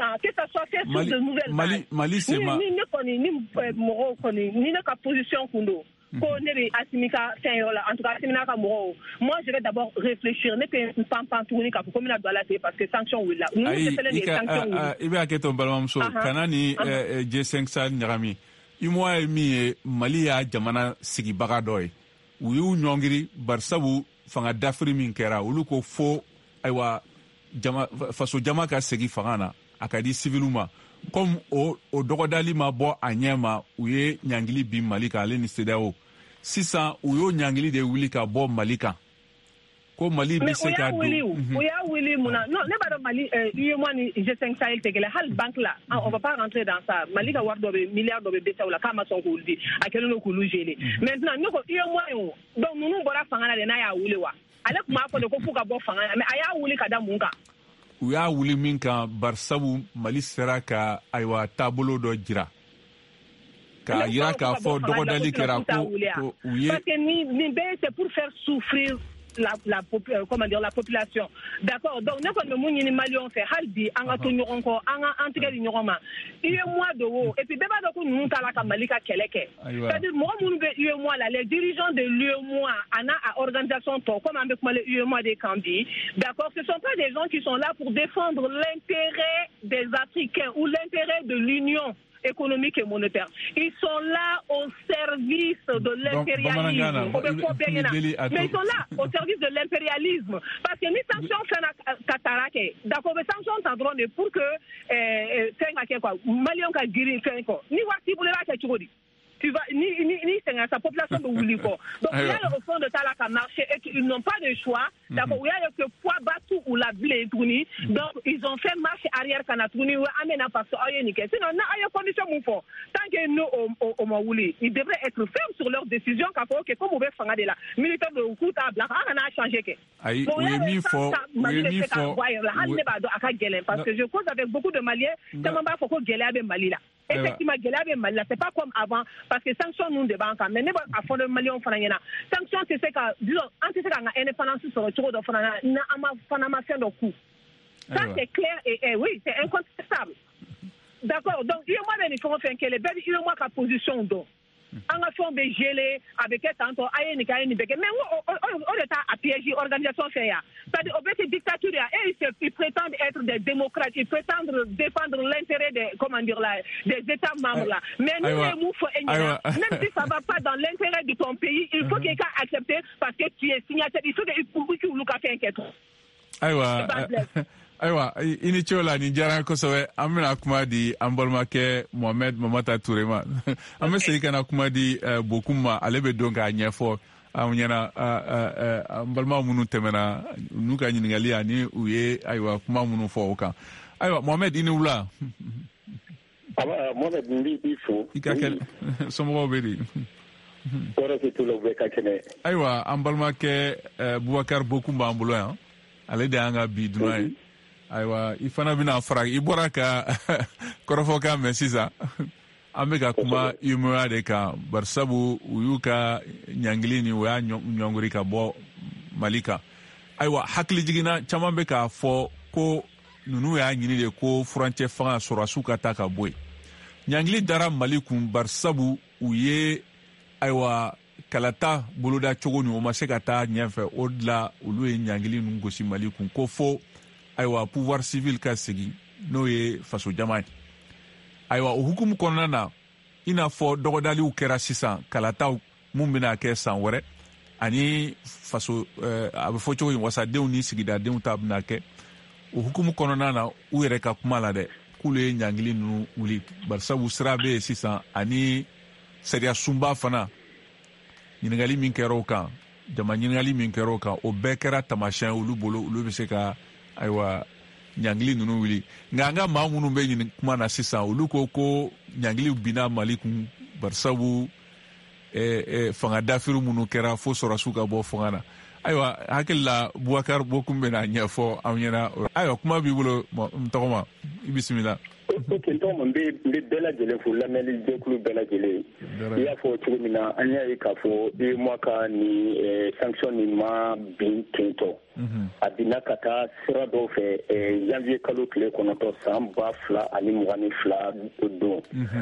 Mali c'est ma ni mɔgɔw kɔni ni ne ka position kun don ko ne bɛ Assimi ka fɛn yɔrɔ la en tout cas Assimi n'a ka mɔgɔw moi je vais d'abord réfléchir ne tɛ n pan tuguni k'a fɔ ko n bɛna don a la ten parce que sanction wulila i bɛ hakɛ to n balimamuso kana ni G5 Sahel ɲagami UEMOA ye min ye Mali y'a jamana sigibaga dɔ ye u y'u ɲɔngiri barisabu fanga dafiri min kɛra olu ko fo ayiwa faso jama ka segin fanga na a ka di civil ma comme o dɔgɔdali ma bɔ a ɲɛ ma u ye ɲangili bin Mali kan ale ni CEDEAO sisan u y'o ɲangili de wuli ka bɔ Mali kan ko Mali bɛ se ka don u y'a wuli mun na non ne b'a dɔn Mali UEMOA ni G5 Sahel tɛ kelen hali banque la on va pas rentrer dans ça Mali ka wari dɔ bɛ milliard dɔ bɛ BCEAO la k'a ma sɔn k'olu di a kɛlen don k'olu geler maintenant ne ko UEMOA ye donc ninnu bɔra fanga la de n'a y'a wuli wa ale tun b'a fɔ de ko f'u ka bɔ fanga la mais a y'a wuli ka da mun kan u y'a wuli min kan barisabu Mali sera ka ayiwa taabolo dɔ jira k'a jira k'a fɔ dɔgɔdali kɛra ko u ye parce que nin bɛɛ c'est pour faire souffrir la population d'accord donc ne kɔni bɛ mun ɲini maliyɛnw fɛ hali bi an ka to ɲɔgɔn kɔ an tigɛ di ɲɔgɔn ma UEMOA de wo et puis bɛɛ b'a dɔn ko ninnu t'a la ka Mali ka kɛlɛ kɛ c'est-à-dire mɔgɔ minnu bɛ UEMOA la les dirigeants de l'UEMOA a n'a a organisation tɔ comme an bɛ kuma le UEMOA de kan bi d'accord ce sont pas des gens qui sont là pour défendre l'intérêt des Africains ou l'intérêt de l'Union économique et monétaire. Ils sont là au service de l'impérialisme. Mais ils sont là au service de l'impérialisme. Parce que les sanctions sont cataracées. D'accord, les sanctions sont pour que Maliens ka giri fait quoi. Ni wati pour la kachuri. Tu vas ni sa population de Wuliko. Donc il y a le fond de Tala qui a marché et qu'ils n'ont pas de choix. D'accord, il y a le poids battu ou la blé tourni. Donc ils ont fait marche arrière quand a tourné ou amena parce que sinon il y a condition mon fort. Tant que nous au Maouli, ils devraient être fermes sur leur décision quand que comme on veut faire de la militaire de Kouta blanc on a changé que. Oui, mi fort. Parce que je cause avec beaucoup de Maliens, tellement pas faut que gêler avec Mali là. Effectivement gêler avec Mali là, c'est pas comme avant. Parce que sanctions nous de banque mais ne pas à fond de Maliens fana yana sanctions c'est que disons anti c'est qu'on a indépendance sur le tour de fana na ama fait de coup ça c'est clair et oui c'est incontestable d'accord donc il y a moi des faut faire que les belles il y a moi ka position donc en affaire de geler avec tantôt ayeni kayeni beke mais on est à piéger organisation fait ya c'est-à-dire au fait dictature et ils prétendent être des démocrates ils prétendent défendre l'intérêt des comment dire là des États membres là mais nous les moufs même si ça va pas dans l'intérêt de ton pays il faut qu'il accepter parce que tu es signataire il faut que vous ka fait inquiète Ayiwa i ni ce la ni diyara n kosɛbɛ an bɛna kuma di an balimakɛ Mohamed Mamata Ture ma an bɛ segin ka na kuma di Bokum ma ale bɛ don k'a ɲɛfɔ an ɲɛna an balima minnu tɛmɛna n'u ka ɲininkali ani u ye ayiwa kuma minnu fɔ o kan ayiwa Mohamed i ni wula Mohamed n b'i fo i ka kɛ somɔgɔw bɛ di tɔɔrɔ tɛ t'u la u bɛ ka kɛnɛ ayiwa an balimakɛ Bubakari Bokum b'an bolo yan ale de y'an ka bi dunan ye ayiwa i fana bɛna fara i bɔra ka kɔrɔfɔkan mɛn sisan an bɛ ka kuma UEMOA de kan barisabu u y'u ka ɲangili ni u y'a ɲɔngiri ka bɔ Mali kan ayiwa hakili jiginna caman bɛ k'a fɔ ko ninnu y'a ɲini de ko furancɛ fanga sɔrɔdasiw ka taa ka bɔ yen ɲangili dara Mali kun barisabu u ye ayiwa kalata boloda cogo ni o ma se ka taa ɲɛfɛ o de la olu ye ɲangili ninnu gosi Mali kun ko fo ayiwa pouvoir civil ka sigi n'o ye faso jama ye ayiwa o hukumu kɔnɔna na i n'a fɔ dɔgɔdaliw kɛra sisan kalataw mun bɛna kɛ san wɛrɛ ani faso a bɛ fɔ cogo in wasadenw ni sigidadenw ta bɛna kɛ o hukumu kɔnɔna na u yɛrɛ ka kuma la dɛ k'olu ye ɲangili ninnu wuli barisabu sira bɛ yen sisan ani sariya sunba fana ɲininkali min kɛra o kan jama ɲininkali min kɛra o kan o bɛɛ kɛra tamasiyɛn olu bolo olu bɛ se ka ayiwa ɲangili ninnu wuli nka an ka maa minnu bɛ ɲini kuma na sisan olu ko ɲangiliw binna Mali kun barisabu fanga dafiri minnu kɛra fo sɔrɔdasiw ka bɔ fanga na ayiwa hakili la Bubakari Bokum bɛna ɲɛfɔ an ɲɛna ayiwa kuma b'i bolo n tɔgɔma i bisimila o kento mo be bela jele fu la meli je kulu bela jele ya fo chumina anya ikafo e mwaka ni sanction ni ma bin kento adina kata sira do fe janvier kalo kle kono to samba fla ani mwani fla do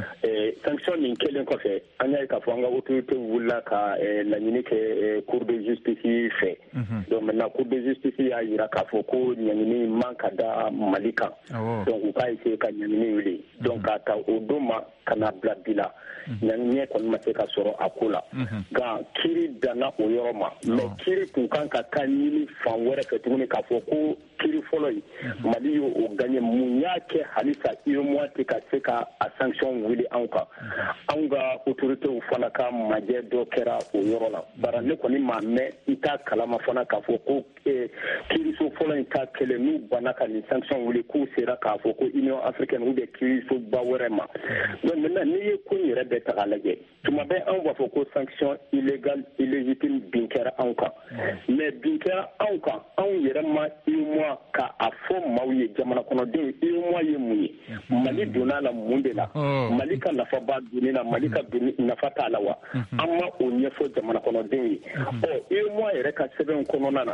sanction ni kelen ko fe anya ikafo anga autorité wula ka la nyini ke cour de justice fe donc maintenant cour de justice ya ira kafo ko nyini manka da malika donc ka ise ka nyini wili donc ata odoma kana bladila nyanye kon maseka soro akula ga kiri dana oyoroma me kiri tukan ka kanini fanwere ke tuni ka foko kiri foloi maliyo o ganye munyake halisa iyo mwate ka seka a sanction wili anka anga autorité ufana ka maje do kera oyorona bara ne koni mame ita kalama fana ka foko kiri so foloi ta kele nu banaka ni sanction wili ku sera ka foko Union africaine ou de kiri so bawerema donc maintenant ni ko ni rebe ta galage tuma be an wa foko sanction illégale illégitime binkera anka mais binkera anka an yerema imwa ka afo mawye jamana kono de imwa ye muyi mali donala mundela malika nafa ba dunina malika nafa talawa amma onye fo jamana kono de imwa yere ka seben kono nana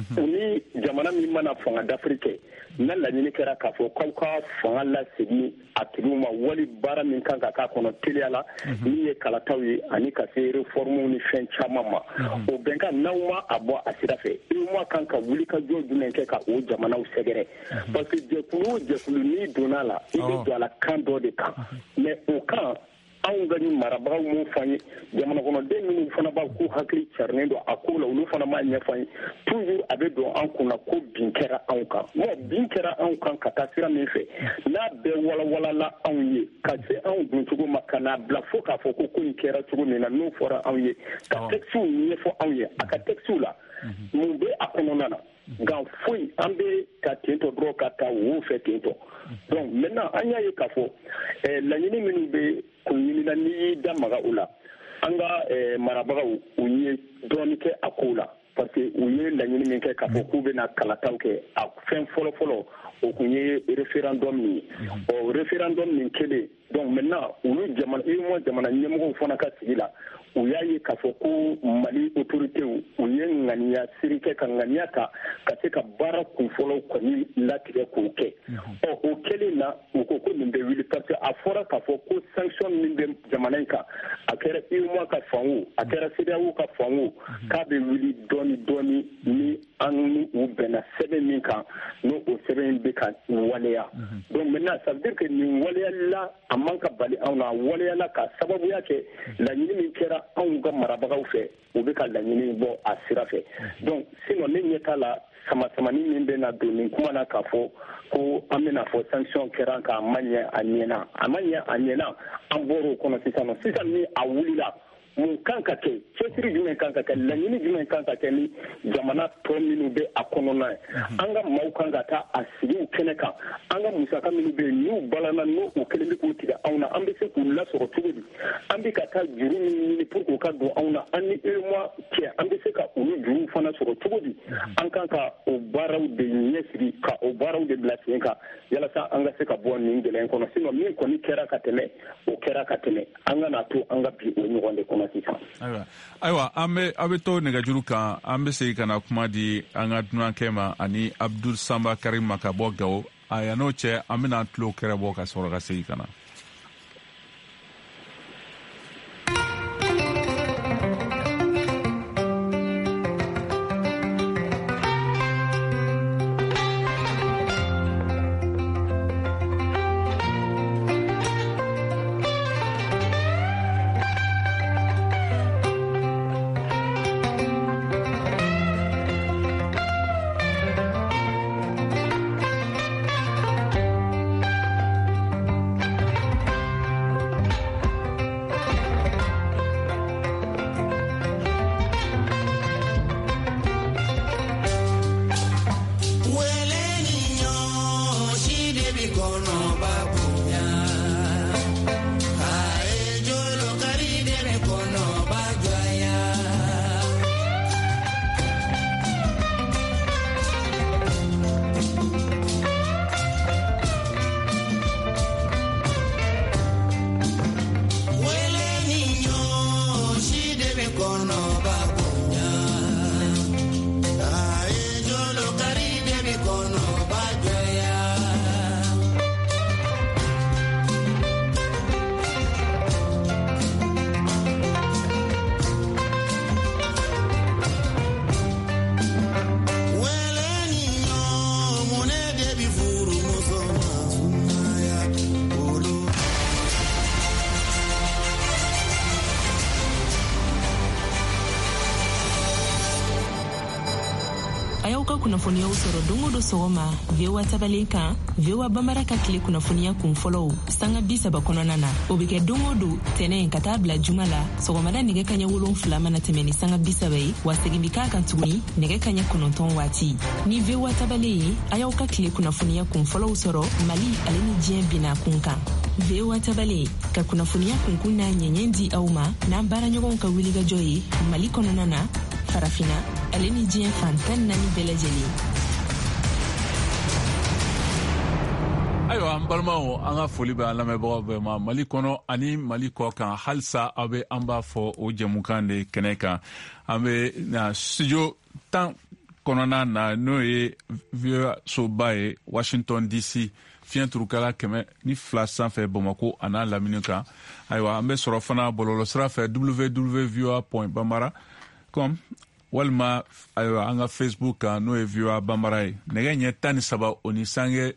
oni jamana mi mana fanga d'Afrique na la ni kera ka fo ka fanga la sigi atruma wali bara min kanka ka kono teliala ni e kala tawi ani ka se reformu ni fen chamama o benka nawma abo asirafe imwa kanka wuli ka joju nenke ka o jamana u segere parce que je ni donala ile do la kando de kan mais au kan an gani marabaw mo fanye jamana kono de min fana ba ko hakli charnendo akula ulu fana ma nya fanye toujours abe do an kuna ko binkera an kan mo binkera an kan ka tasira min fe na be wala la an ye ka se an dun tugo makana bla fo ka fo ko kera tugo ni na no fora an ye ka textu ni fo an ye aka textu la mo be akono nana gan fui ambe ka tento dro ka ta wo fe tento donc maintenant anya ye ka fo la nyini minu be ko nyini na ni da maga ula anga marabaga unye donike akula parce que unye la nyini min ke ka fo ku be na kala tawke a fen folo o kunye référendum ni o référendum ni kele donc maintenant ulu jamana nyemo fona ka sigila uyaye ka fo ko mali autorité uye ngania sirike ka ngania ka se ka bara ku folo ko ni latige ko ke o kele na ko nimbe wili parce que afora ka fo ko sanction nimbe jamana ka akere imwa ka fangu akere sidawu ka fangu ka be wili doni ni anu u bena sebe minka no o sebe be ka waleya donc maintenant ça veut dire que ni waleya la amanka bali ana waleya la ka sababu yake la nyini min kera an ga marabagaw fe o be ka la nyini bo asira fe donc sinon ne nyeta la sama ni min be na do ni kuma na ka fo ko amena fo sanction kera ka amanya anyena an boro kono sisan ni awulila mun kanka ke cesiri jumen kanka ke laɲini jumen kanka ke ni jamana tɔ minnu be a kɔnɔna ye an ka maaw kan ka taa a sigiw kɛnɛ kan an ka musaka minnu be yen n'u balana n'o o kelen bɛ k'u tigɛ anw na an bɛ se k'u lasɔrɔ cogo di an bɛ ka taa juru min ɲini pour que o ka don anw na an ni UEMOA cɛ an bɛ se ka olu juruw fana sɔrɔ cogo di an kan ka o baaraw de ɲɛsigi ka o baaraw de bila sen kan yalasa an ka se ka bɔ nin gɛlɛya kɔnɔ sinon min kɔni kɛra ka tɛmɛ o kɛra ka tɛmɛ an ka na to an ka bi o ɲɔgɔn de kɔnɔ. Ayiwa an bɛ to nɛgɛjuru kan an bɛ segin ka na kuma di an ka dunankɛ ma ani Abdul Samba Karim ma ka bɔ Gawo a yan'o cɛ an bɛna tulo kɛrɛ bɔ ka sɔrɔ ka segin ka na. a y'aw ka kunnafoniyaw sɔrɔ don o don sɔgɔma VOA tabalen kan VOA Bambara ka tile kunnafoniya kun fɔlɔw sanga 30 kɔnɔna na o bɛ kɛ don o don tɛnɛn ka taa bila juma la sɔgɔmada nɛgɛ kaɲɛ 7 mana tɛmɛ ni sanga 30 ye wa segin bi k'a kan tuguni nɛgɛ kaɲɛ 9 waati ni VOA tabalen ye a y'aw ka tile kunnafoniya kun fɔlɔw sɔrɔ Mali ale ni diɲɛ bina kun kan VOA tabalen ka kunnafoniya kunkun n'a ɲɛɲɛ di aw ma n'an baaraɲɔgɔnw ka wulikajɔ ye Mali kɔnɔna na farafina ale ni diɲɛ fantan 4 bɛɛ lajɛlen. Ayiwa an balimaw an ka foli bɛ an lamɛnbagaw bɛɛ ma Mali kɔnɔ ani Mali kɔ kan halisa aw bɛ an b'a fɔ o jɛmukan de kɛnɛ kan an bɛ na studio 10 kɔnɔna na n'o ye VOA soba ye Washington DC fiɲɛ turukala 102 sanfɛ Bamako a n'a lamini kan ayiwa an bɛ sɔrɔ fana bɔlɔlɔsira fɛ www.bambara.com walima ayiwa an ka Facebook kan n'o ye VOA Bambara ye nɛgɛ ɲɛ 13 o ni sange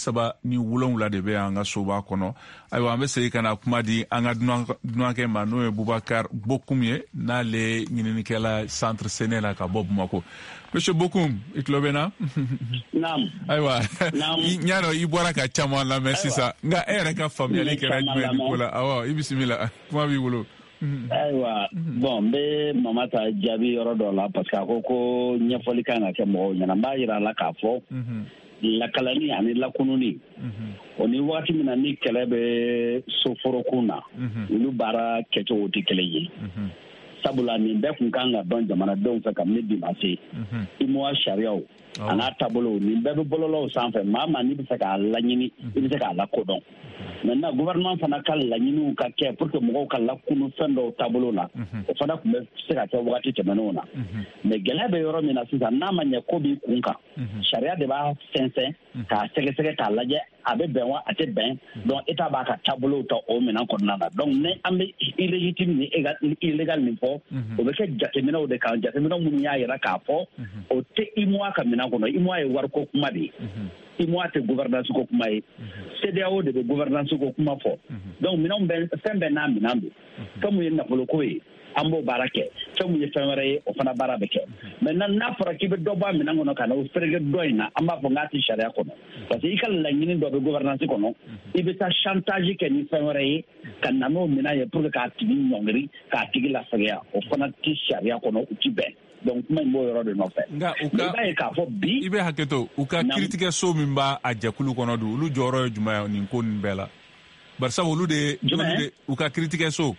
37 de bɛ an ka soba kɔnɔ ayiwa an bɛ segin ka na kuma di an ka dunankɛ ma n'o ye Bubakar Bokum ye n'ale ɲininikɛla centre Séné la ka bɔ Bamako. Monsieur Bokum, i tulo bɛ na? Naam. Ayiwa ɲa dɔn i bɔra ka caman lamɛn sisan nka e yɛrɛ ka faamuyali kɛra jumɛn ni ko la awɔ i bisimila kuma b'i bolo. Ayiwa bon n bɛ Mamata jaabi yɔrɔ dɔ la parce que a ko ɲɛfɔli kan ka kɛ mɔgɔw ɲɛna n b'a jira a la k'a fɔ lakalani ani lakununi o ni waati min na ni kɛlɛ bɛ soforokun na olu baara kɛcogo tɛ kelen ye sabula nin bɛɛ kun kan ka dɔn jamanadenw fɛ kabini bi ma se IMOA sariyaw a n'a taabolo nin bɛɛ bɛ bɔlɔlɔw sanfɛ maa n'i bɛ fɛ k'a laɲini i bɛ se k'a lakodɔn maintenant gouvernement fana ka laɲiniw ka kɛ pour que mɔgɔw ka lakunu fɛn dɔw taabolo la o fana tun bɛ se ka kɛ wagati tɛmɛnenw na mais gɛlɛya bɛ yɔrɔ min na sisan n'a ma ɲɛ ko b'i kun kan sariya de b'a sɛnsɛn k'a sɛgɛsɛgɛ k'a lajɛ a bɛ bɛn wa a tɛ bɛn donc État b'a ka taabolow ta o minɛn kɔnɔna na donc ni an bɛ illégitime ni illégal min fɔ o bɛ kɛ jateminɛw de kan jateminɛw minnu y'a jira k'a fɔ o tɛ IMOA ka minɛn kɔnɔ IMOA ye wariko kuma de ye IMOA tɛ gouvernance ko kuma ye CEDEAO de bɛ gouvernance ko kuma fɔ donc minɛnw bɛ fɛn bɛɛ n'a minɛn don fɛn mun ye nafoloko ye an b'o baara kɛ fɛn mun ye fɛn wɛrɛ ye o fana baara bɛ kɛ maintenant n'a fɔra k'i bɛ dɔ bɔ a minɛn kɔnɔ ka na o fereke dɔ in na an b'a fɔ k'a tɛ sariya kɔnɔ parce que i ka laɲini dɔ bɛ gouvernance kɔnɔ i bɛ taa chantage kɛ ni fɛn wɛrɛ ye ka na n'o minɛn ye pour que k'a tigi ɲɔngiri k'a tigi lasɛgɛya o fana tɛ sariya kɔnɔ u ti bɛn donc kuma in b'o yɔrɔ de nɔfɛ nka i b'a ye k'a fɔ bi i bɛ hakɛto u ka kiiritigɛ so min b'a a jɛkulu kɔnɔ don olu jɔyɔrɔ ye jumɛn ye nin ko nin bɛɛ la barisa olu de u ka kiiritigɛ so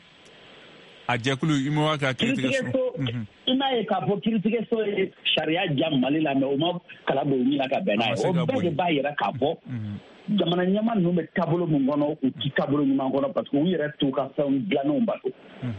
a jɛkulu IMOA ka kiiritigɛ so i m'a ye k'a fɔ kiiritigɛ so ye sariya ja Mali la mais o ma kala don ɲina ka bɛn n'a ye o bɛɛ de b'a yira k'a fɔ jamana ɲɛma ninnu bɛ taabolo min kɔnɔ u ti taabolo ɲuman kɔnɔ parce que u yɛrɛ t'u ka fɛnw dilannenw bato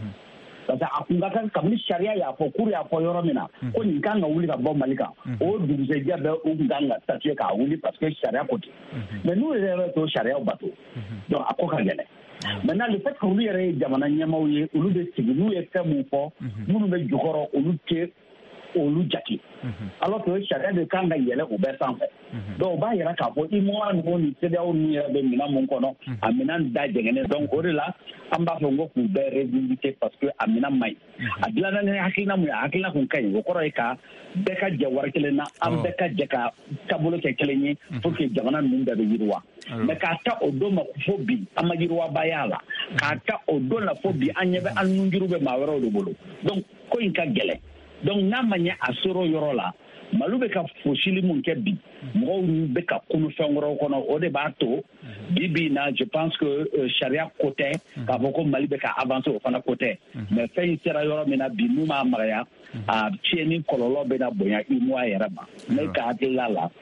parce que a kun ka kan kabini sariya y'a fɔ kuru y'a fɔ yɔrɔ min na ko nin kan ka wuli ka bɔ Mali kan o dugusɛjɛ bɛɛ u kun kan ka statuer k'a wuli parce que sariya ko ten mais n'u yɛrɛ t'o sariyaw bato donc a ko ka gɛlɛn maintenant le fait que olu yɛrɛ ye jamana ɲɛmaw ye olu bɛ sigi n'u ye fɛn mun fɔ minnu bɛ jukɔrɔ olu tɛ olu jate alors que sariya de kan ka yɛlɛ u bɛɛ sanfɛ donc o b'a yira k'a fɔ IMOA ninnu ni CEDEAO ninnu yɛrɛ bɛ minɛn mun kɔnɔ a minɛn da jɛngɛnen donc o de la an b'a fɔ n ko k'u bɛɛ réhabiliter parce que a minɛn man ɲi a dilanna ni hakilina mun ye a hakilina kun ka ɲi o kɔrɔ ye ka bɛɛ ka jɛ wari kelen na an bɛɛ ka jɛ ka taabolo kɛ kelen ye pour que jamana ninnu bɛɛ bɛ yiriwa mais k'a ta o don ma fo bi an ma yiriwaba y'a la k'a ta o don la fo bi an ɲɛ bɛ an nunjuru bɛ maa wɛrɛw de bolo donc ko in ka gɛlɛn donc n'a ma ɲɛ a sera o yɔrɔ la Mali bɛ ka fosili mun kɛ bi mɔgɔw bɛ ka kunu fɛn wɛrɛw kɔnɔ o de b'a to bi na je pense que sariya ko tɛ k'a fɔ ko Mali bɛ ka avancer o fana ko tɛ mais fɛn in sera yɔrɔ min na bi n'u m'a magaya a tiɲɛni kɔlɔlɔ bɛ na bonya IMOA yɛrɛ ma ne ka hakilila la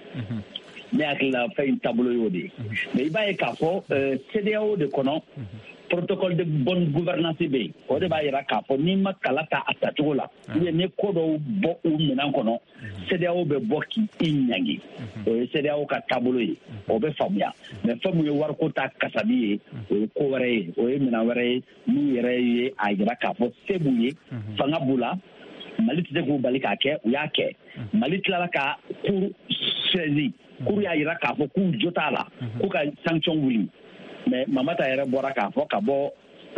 ne hakili la fɛn in taabolo y'o de ye mais i b'a ye k'a fɔ CEDEAO de kɔnɔ protocole de bonne gouvernance bɛ yen o de b'a jira k'a fɔ n'i ma kala ta a tacogo la ou bien ni ko dɔw bɔ u minɛn kɔnɔ CEDEAO bɛ bɔ k'i ɲangi o ye CEDEAO ka taabolo ye o bɛ faamuya mais fɛn min ye wariko ta kasabi ye o ye ko wɛrɛ ye o ye minɛn wɛrɛ ye n'u yɛrɛ ye a jira k'a fɔ se b'u ye fanga b'u la Mali tɛ se k'u bali k'a kɛ u y'a kɛ Mali tilala ka cour saisi cour y'a jira k'a fɔ k'u jo t'a la k'u ka sanction wuli mais Mamata yɛrɛ bɔra k'a fɔ ka bɔ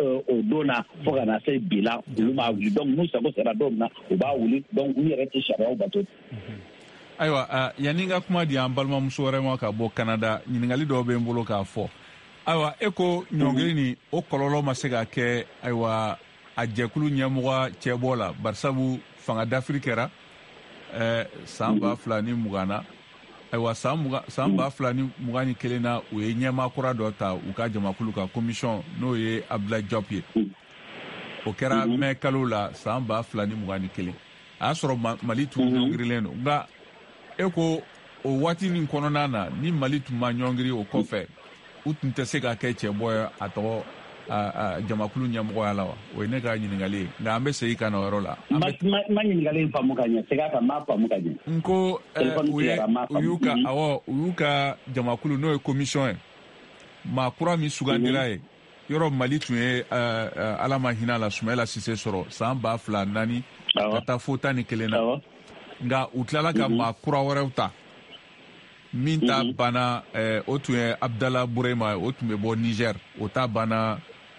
o don na fo ka na se bi la olu m'a wuli donc n'u sago sera don min na u b'a wuli donc u yɛrɛ tɛ sariyaw bato. Ayiwa yani n ka kuma di an balimamuso wɛrɛ ma ka bɔ Canada ɲininkali dɔw bɛ n bolo k'a fɔ ayiwa e ko ɲɔngiri ni o kɔlɔlɔ ma se ka kɛ ayiwa a jɛkulu ɲɛmɔgɔ cɛbɔ la barisabu fanga dafiri kɛra san 2020 na ayiwa san 2021 na u ye ɲɛmaa kura dɔ ta u ka jamakulu ka commission n'o ye Abdoulaye Diop ye o kɛra mai kalo la san 2021 a y'a sɔrɔ Mali tun ɲɔngirilen don nka e ko o waati nin kɔnɔna na ni Mali tun ma ɲɔngiri o kɔfɛ u tun tɛ se ka kɛ cɛbɔ ye a tɔgɔ jamakulu ɲɛmɔgɔya la wa o ye ne ka ɲininkali ye nka an bɛ segin ka na o yɔrɔ la. Ma ɲininkali in faamu ka ɲɛ segin kan m'a faamu ka ɲɛ. n ko u y'u ka jamakulu n'o ye commission ye maa kura min sugandira ye yɔrɔ Mali tun ye ala ma hinɛ la Sumayila Sise sɔrɔ san 2004 ka taa fo 11 na nka u tilala ka maa kura wɛrɛw ta min ta banna o tun ye Abdallah Burema o tun bɛ bɔ Niger o ta banna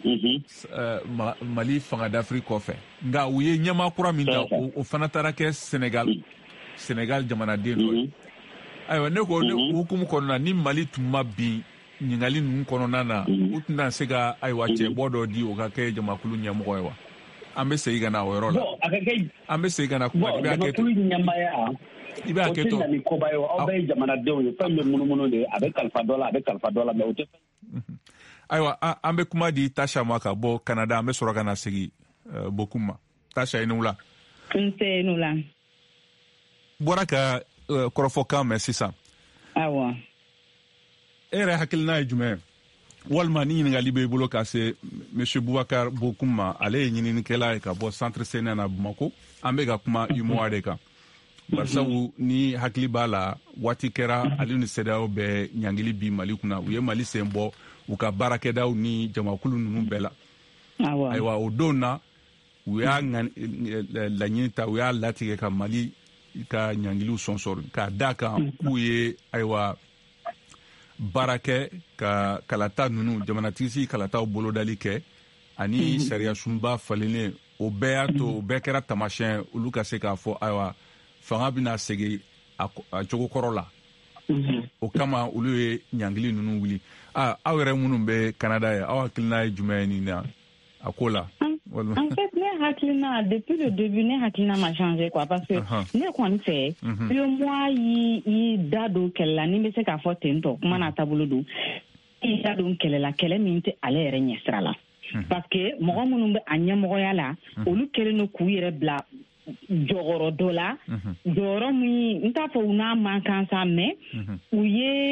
Mali fanga d'Afrique kɔfɛ nka u ye ɲɛmaa kura min ta o fana taara kɛ Senegal jamanaden dɔ ye ayiwa ne ko hukumu kɔnɔna ni Mali tun ma bin ɲininkali ninnu kɔnɔna na u tun tɛna se ka ayiwa cɛbɔ dɔ di o ka kɛ jamakulu ɲɛmɔgɔ ye wa an bɛ segin ka na o yɔrɔ la an bɛ segin ka na kuma i b'a kɛ to i b'a kɛ to o tɛ na ni koba ye aw bɛɛ ye jamanadenw ye fɛn bɛ munumunu de a bɛ kalifa dɔ la mɛ o tɛ ayiwa an bɛ kuma di Tasha ma ka bɔ Canada an bɛ sɔrɔ ka na segin Bokum ma Tasha i ni wula. Nse nula. Bɔra ka kɔrɔfɔkan mɛn sisan. Awɔ. E yɛrɛ hakilina ye jumɛn walima ni ɲininkali b'i bolo ka se Monsieur Boubacar Bokum ma ale ye ɲininikɛla ye ka bɔ Centre CNN na Bamako an bɛ ka kuma UMOA de kan barisabu ni hakili b'a la waati kɛra ale ni CEDEAO bɛ ɲangili bi Mali kunna u ye Mali sen bɔ u ka baarakɛdaw ni jamakulu ninnu bɛɛ la ayiwa o don na u y'a laɲini ta u y'a latigɛ ka Mali ka ɲangiliw sɔnsɔri k'a da kan k'u ye ayiwa baarakɛ ka kalata ninnu jamanatigisi kalataw bolodali kɛ ani sariya sunba falenen o bɛɛ y'a to o bɛɛ kɛra tamasiyɛn olu ka se k'a fɔ ayiwa fanga bɛna segin a cogo kɔrɔ la o kama olu ye ɲangili ninnu wuli aw yɛrɛ minnu bɛ Canada ye aw hakilina ye jumɛn ye nin na a ko la. En fait, ne hakilina depuis le début ne hakilina m'a changé quoi parce que ne kɔni fɛ moi i da don kɛlɛ la ni bɛ se k'a fɔ ten tɔ kuma n'a taabolo don i da don kɛlɛ la kɛlɛ min tɛ ale yɛrɛ ɲɛsira la parce que mɔgɔ minnu bɛ a ɲɛmɔgɔya la olu kɛlen don k'u yɛrɛ bila jɔyɔrɔ dɔ la jɔyɔrɔ min n t'a fɔ u n'a man kan sa mais u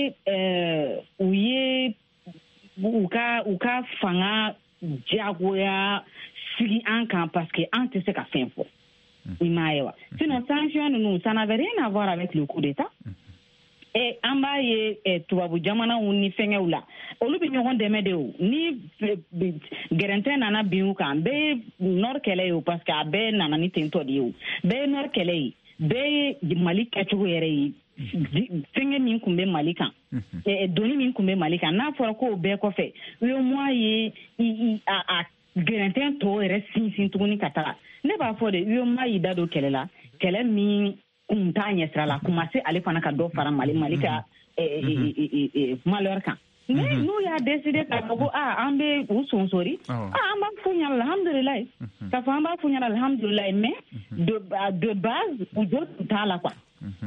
ye u ka fanga jagoya sigi an kan parce que an tɛ se ka fɛn fɔ i m'a ye wa sinon sanction ninnu ça n'avait rien à voir avec le coup d'état an b'a ye tubabu jamanaw ni fɛngɛw la olu bɛ ɲɔgɔn dɛmɛ de o ni gɛrɛntɛ nana bin u kan bɛɛ ye nord kɛlɛ ye o parce que a bɛɛ nana ni tentɔ de ye o bɛɛ ye nord kɛlɛ ye bɛɛ ye Mali kɛcogo yɛrɛ ye fɛngɛ min tun bɛ Mali kan doni min tun bɛ Mali kan n'a fɔra k'o bɛɛ kɔfɛ UEMOA ye a gɛrɛntɛ tɔw yɛrɛ sinsin tuguni ka taga ne b'a fɔ de UEMOA y'i da don kɛlɛ la kɛlɛ min kun t'a ɲɛsira la kuma se ale fana ka dɔ fara Mali ka malheur kan mais n'u y'a décidé k'a fɔ ko an bɛ u sonsori an b'a f'u ɲɛna alhamdulilayi k'a fɔ an b'a f'u ɲɛna alhamdulilayi mais de base u jɔ tun t'a la quoi.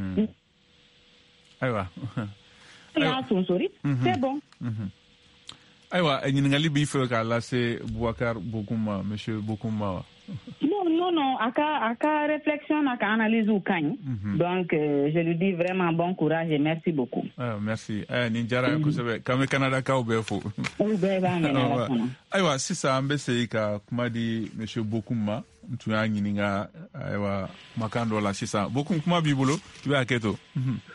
Ayiwa. y'a sonsori c'est bon. Ayiwa ɲininkali b'i fɛ k'a lase Boubacar Bokum ma Monsieur Bokum ma. Non, à ka réflexion, à ka analyse ou kagne. Donc, je lui dis vraiment bon courage et merci beaucoup. Merci. Ninjara kusebe kame Canada ka ubefo. Ayiwa sisa an bɛ segin ka kuma di Monsieur Bokum ma tun y'a ɲininka ayiwa makan dɔ la sisan Bokum kuma b'i bolo i b'a kɛ to.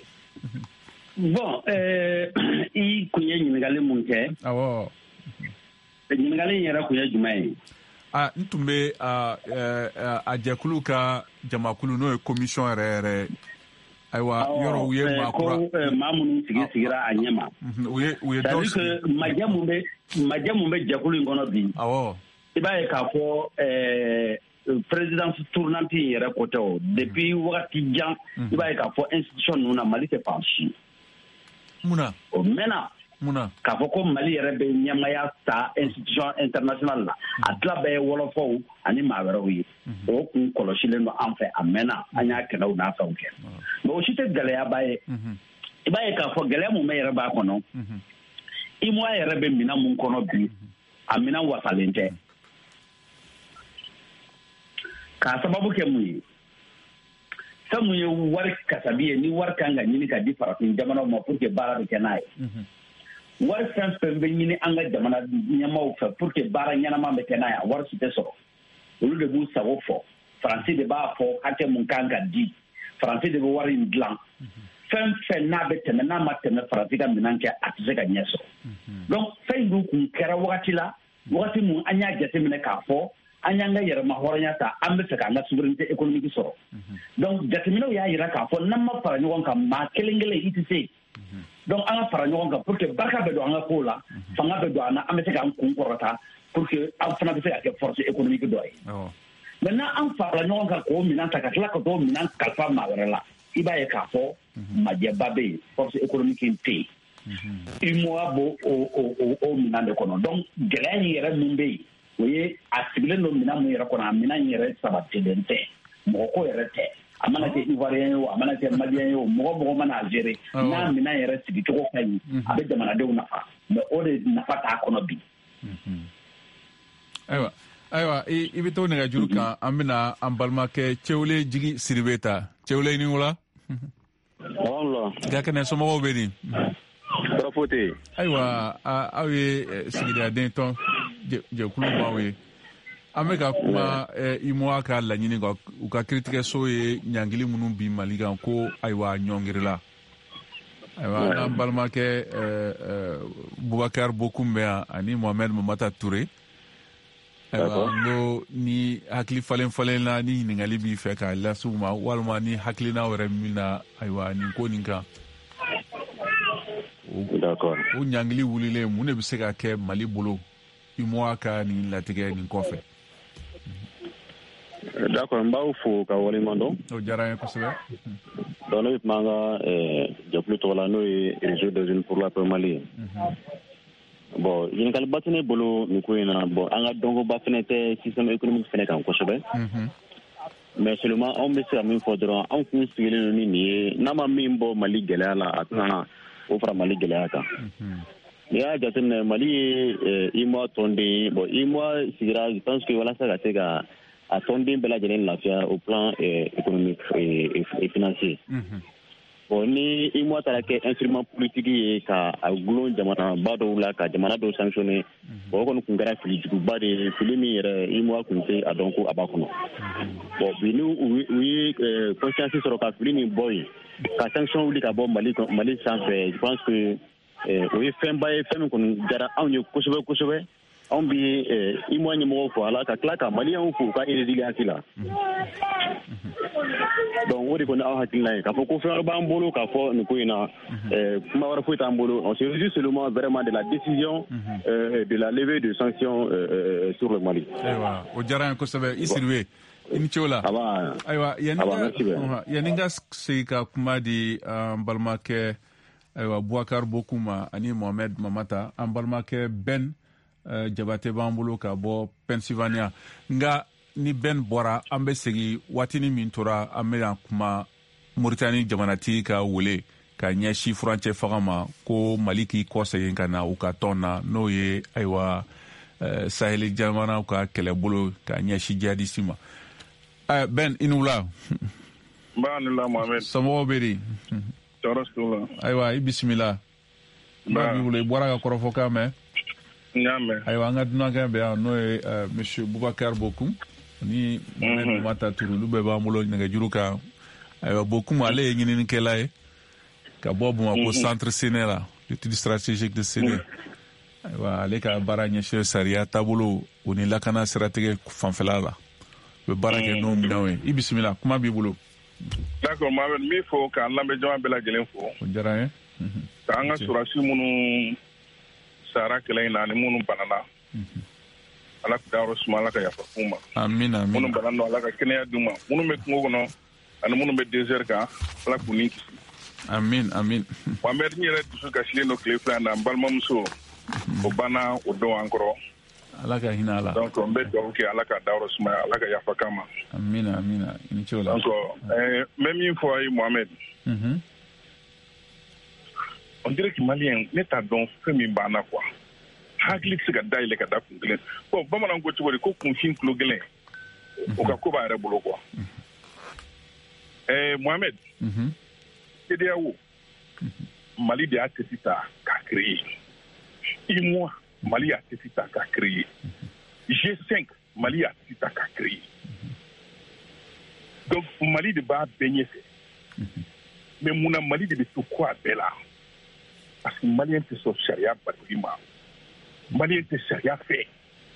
Bon, i kun ye ɲininkali mun kɛ. Awɔ. Ɲininkali in yɛrɛ kun ye jumɛn ye? N tun bɛ a jɛkulu ka jamakulu n'o ye commission yɛrɛ ayiwa yɔrɔ u ye maa kura maa minnu sigira a ɲɛ ma u ye dɔw sigi majɛ mun bɛ jɛkulu in kɔnɔ bi awɔ i b'a ye k'a fɔ présidence tournante yɛrɛ côté o depuis wagati jan i b'a ye k'a fɔ institution ninnu na Mali tɛ fansi munna o mɛnna k'a fɔ ko Mali yɛrɛ bɛ ɲɛmaya ta institution internationale la a tila bɛɛ ye wɔlɔfɔw ani maa wɛrɛw ye o kun kɔlɔsilen don an fɛ a mɛnna an y'a kɛlɛw n'a fɛnw kɛ mais o si tɛ gɛlɛyaba ye i b'a ye k'a fɔ gɛlɛya mun bɛ yɛrɛ b'a kɔnɔ IMOA yɛrɛ bɛ minɛn mun kɔnɔ bi a minɛn wasalen tɛ k'a sababu kɛ mun ye fɛn mun ye wari kasabi ye ni wari kan ka ɲini ka di farafin jamanaw ma pour que baara bɛ kɛ n'a ye wari fɛn fɛn bɛ ɲini an ka jamana ɲɛmaaw fɛ pour que baara ɲɛnama bɛ kɛ n'a ye wari si tɛ sɔrɔ olu de b'u sago fɔ faransi de b'a fɔ hakɛ mun kan ka di faransi de bɛ wari in dilan fɛn fɛn n'a bɛ tɛmɛ n'a ma tɛmɛ faransi ka minɛn kɛ a tɛ se ka ɲɛ sɔrɔ donc fɛn in dun kun kɛra wagati la wagati mun an y'a jateminɛ k'a fɔ an y'an ka yɛrɛma hɔrɔnya ta an bɛ fɛ k'an ka souveraineté économique sɔrɔ donc jateminɛw y'a jira k'a fɔ n'an ma fara ɲɔgɔn kan maa kelen kelen i tɛ se donc an ka fara ɲɔgɔn kan pour que barika bɛ don an ka kow la fanga bɛ don an na an bɛ se k'an kun kɔrɔta pour que an fana bɛ se ka kɛ force économique dɔ ye maintenant an farala ɲɔgɔn kan k'o minɛn ta ka tila ka t'o minɛn kalifa maa wɛrɛ la i b'a ye k'a fɔ majɛba bɛ yen force économique tɛ yen IMOA b'o o minɛn de kɔnɔ donc gɛlɛya in yɛrɛ mun bɛ yen o ye a sigilen don minɛn mun yɛrɛ kɔnɔ a minɛn in yɛrɛ sabatilen tɛ mɔgɔ ko yɛrɛ tɛ a mana kɛ Ivoirien ye o a mana kɛ Malien ye o mɔgɔ mana a gérer n'a minɛn yɛrɛ sigicogo ka ɲi a bɛ jamanadenw nafa mais o de nafa t'a kɔnɔ bi. ayiwa i bɛ to nɛgɛjuru kan an bɛna an balimakɛ Cɛwole Jigi Siribe ta Cɛwole i ni wula. ka kɛnɛ somɔgɔw bɛ di. Tɔrɔfote. ayiwa aw ye sigidaden tɔn jɛkulu b'aw ye an bɛ ka kuma IMOA ka laɲini kan u ka kiiritigɛso ye ɲangili minnu bi Mali kan ko ayiwa ɲɔngirila ayiwa n'an balimakɛ Bubakari Bokum bɛ yan ani Mohamed Mamata Ture ayiwa n ko ni hakili falen na ni ɲininkali b'i fɛ k'a lase u ma walima ni hakilina wɛrɛ min na ayiwa nin ko nin kan o ɲangili wulilen mun de bɛ se ka kɛ Mali bolo IMOA ka nin latigɛ nin kɔfɛ. D'accord, n b'aw fo ka waleɲuman dɔn. O diyara n ye kosɛbɛ. Donc ne bɛ kuma an ka jɛkulu tɔgɔ la n'o ye réseau des jeunes pour la paix Mali ye. Bon ɲininkaliba tɛ ne bolo nin ko in na bon an ka dɔnkoba fana tɛ système économique fana kan kosɛbɛ. Mais seulement anw bɛ se ka min fɔ dɔrɔn anw kun sigilen don ni nin ye n'a ma min bɔ Mali gɛlɛya la a tɛna o fara Mali gɛlɛya kan. N'i y'a jateminɛ Mali ye IMOA tɔnden bon IMOA sigira je pense que walasa ka se ka a tɔnden bɛɛ lajɛlen lafiya au plan économique et financier. Bon ni IMOA taara kɛ instrument politique ye ka a gulon jamanaba dɔw la ka jamana dɔw sanctionner bon o kɔni kun kɛra filijuguba de ye fili min yɛrɛ IMOA kun tɛ a dɔn ko a b'a kɔnɔ. Bon bi ni u ye conscience sɔrɔ ka fili nin bɔ yen ka sanction wuli ka bɔ Mali sanfɛ je pense que o ye fɛnba ye fɛn min kɔni diyara anw ye kosɛbɛ kosɛbɛ anw bɛ IMOA ɲɛmɔgɔw fo a la ka tila ka Maliyɛnw fo u ka résilience la donc o de kɔni aw hakilina ye k'a fɔ ko fɛn wɛrɛ b'an bolo k'a fɔ nin ko in na kuma wɛrɛ foyi t'an bolo on se réjouit seulement vraiment de la décision de la levée de sanctions sur le Mali. Ayiwa o diyara n ye kosɛbɛ i Siribe i ni ce o la. ayiwa yanni n ka segin ka kuma di an balimakɛ ayiwa Bubakari Bokum ani Mohamed Mamata an balimakɛ Ben Jabate b'an bolo ka bɔ Pennsylvania nka ni Ben bɔra an bɛ segin waatinin min tora an bɛna kuma Mauritanie jamanatigi ka wele ka ɲɛsin furancɛ faga ma ko Mali k'i kɔsegin ka na u ka tɔn na n'o ye ayiwa Saheli jamanaw ka kɛlɛbolo ka ɲɛsin jihadiste ma. Ben i ni wula. n b'a ni la Mohamed. Somɔgɔw bɛ di. tɔɔrɔ t'u la. ayiwa i bisimila. n'a b'i bolo i bɔra ka kɔrɔfɔkan mɛn. n y'a mɛn. ayiwa an ka dunankɛ bɛ yan n'o ye monsieur Bubakari Bokum ni Mohamed Mamata Ture olu bɛɛ b'an bolo nɛgɛjuru kan. ayiwa Bokum ale ye ɲininikɛla ye ka bɔ Bamako centre Séné la l'étude stratégique de Séné. ayiwa ale ka baara ɲɛsin sariya taabolo o ni lakana siratigɛ fanfɛla la. u bɛ baara kɛ n'o minɛnw ye i bisimila kuma b'i bolo. d'accord Mohamed n b'i fo k'an lamɛn jama bɛɛ lajɛlen fo. o diyara n ye. k'an ka surasi minnu sara kɛlɛ in na ani minnu banana ala ka dayɔrɔ suma ala ka yafa kun ma amina minnu bana nɔ ala ka kɛnɛya d'u ma minnu bɛ kungo kɔnɔ ani minnu bɛ désert kan ala k'u ni kisi amin Mohamed n yɛrɛ dusu kasilen don tile fila na n balimamuso o banna o don an kɔrɔ ala ka hinɛ ala donc n bɛ dugawu kɛ ala ka dayɔrɔ sumaya ala ka yafa kan ma amina i ni ce o la donc n bɛ min fɔ a ye Mohamed on dirait que maliyɛn ne t'a dɔn fɛn min banna quoi hakili tɛ se ka da yɛlɛ ka da kun kelen bon bamanan ko cogo di ko kunfin tulo gɛlɛn o ka ko b'a yɛrɛ bolo quoi Mohamed CEDEAO Mali de y'a tesi ta k'a créer UEMOA Mali y'a tesi ta k'a créer G5 Mali y'a tesi ta k'a créer donc Mali de b'a bɛɛ ɲɛfɛ mais munna Mali de bɛ to ko a bɛɛ la parce que maliyɛn tɛ sɔn sariya batoli ma maliyɛn tɛ sariya fɛ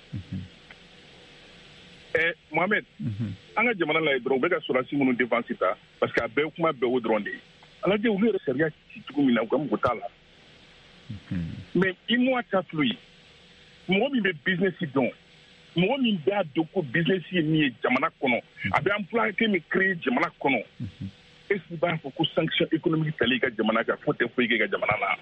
Mohamed an ka jamana la ye dɔrɔn u bɛ ka sɔrɔdasi minnu défense ta parce que a bɛɛ kuma bɛɛ o dɔrɔn de ye ala de olu yɛrɛ sariya ci cogo min na u ka mɔgɔ t'a la mais UEMOA ta filɛ ye mɔgɔ min bɛ business dɔn mɔgɔ min b'a dɔn ko business ye min ye jamana kɔnɔ a bɛ employé min créer jamana kɔnɔ est-ce que b'a fɔ ko sanction économique tali ka jamana kan fo tɛ foyi kɛ ka jamana na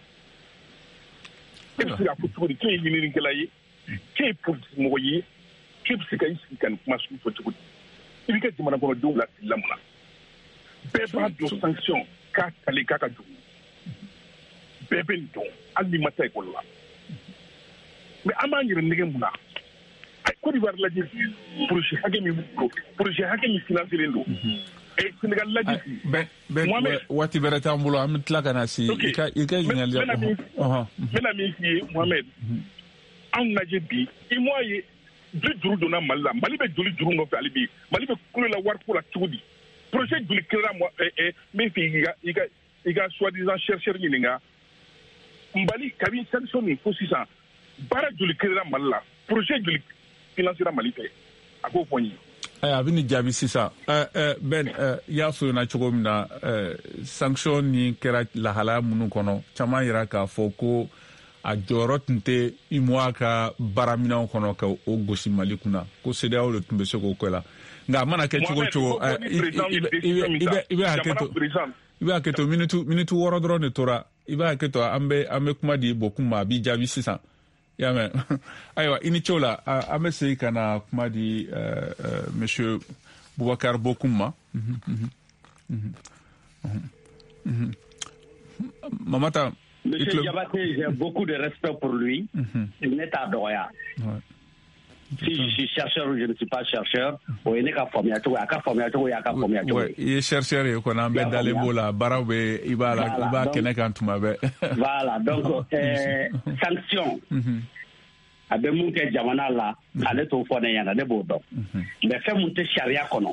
e bɛ se k'a fɔ cogo di k'e ye ɲininikɛla ye k'e ye politique mɔgɔ ye k'e bɛ se ka i sigi ka nin kuma sugu fɔ cogo di i bɛ kɛ jamana kɔnɔdenw lasigi lamɔ na bɛɛ b'a dɔn sanction k'a tali k'a ka jugu bɛɛ bɛ nin dɔn hali n'i ma taa ekɔli la mais an b'an yɛrɛ nɛgɛ mun na Côte d'Ivoire lajɛ projet hakɛ min don projet hakɛ min financelen don Sénégal lajɛ waati bɛrɛ t'an bolo an bɛ tila ka na se i ka ɲininkali n bɛna min f'i ye Mohamed anw lajɛ bi UEMOA ye joli donna Mali la Mali bɛ joli juru nɔfɛ hali bi Mali bɛ kulo la wariko la cogo di projet joli créera min f'i i ka soi-disant chercheur ɲininka Mali kabi sanction nin fo sisan baara joli créera Mali la projet joli financera Mali fɛ a k'o fɔ n ye a bɛ ni jaabi sisan Ben y'a fɔ na cogo min na sanction ni kɛra lahalaya minnu kɔnɔ caman yira k'a fɔ ko a jɔyɔrɔ tun tɛ UEMOA ka baaraminɛnw kɔnɔ ka o gosi Mali kunna ko CEDEAO de tun bɛ se k'o kɛ la nka a mana kɛ cogo o cogo i bɛ hakɛ to minute 6 dɔrɔn de tora i bɛ hakɛ to an bɛ kuma di Bokum ma a b'i jaabi sisan y'a mɛn ayiwa i ni ce o la an bɛ segin ka na kuma di monsieur Boubacar Bokum ma Mamata. Monsieur Diabaté, j'ai beaucoup de respect pour lui. Il n'est pas dɔgɔya. Si je suis chercheur ou je ne suis pas chercheur, o ye ne ka faamuya cogo ye, a ka faamuya cogo ye, a ka faamuya cogo ye. I ye chercheur ye kɔni an bɛ dalen b'o la baaraw bɛ i b'a kɛnɛ kan tuma bɛɛ. Voilà, donc sanction a bɛ mun kɛ jamana la ale t'o fɔ ne ɲɛna ne b'o dɔn mais fɛn mun tɛ sariya kɔnɔ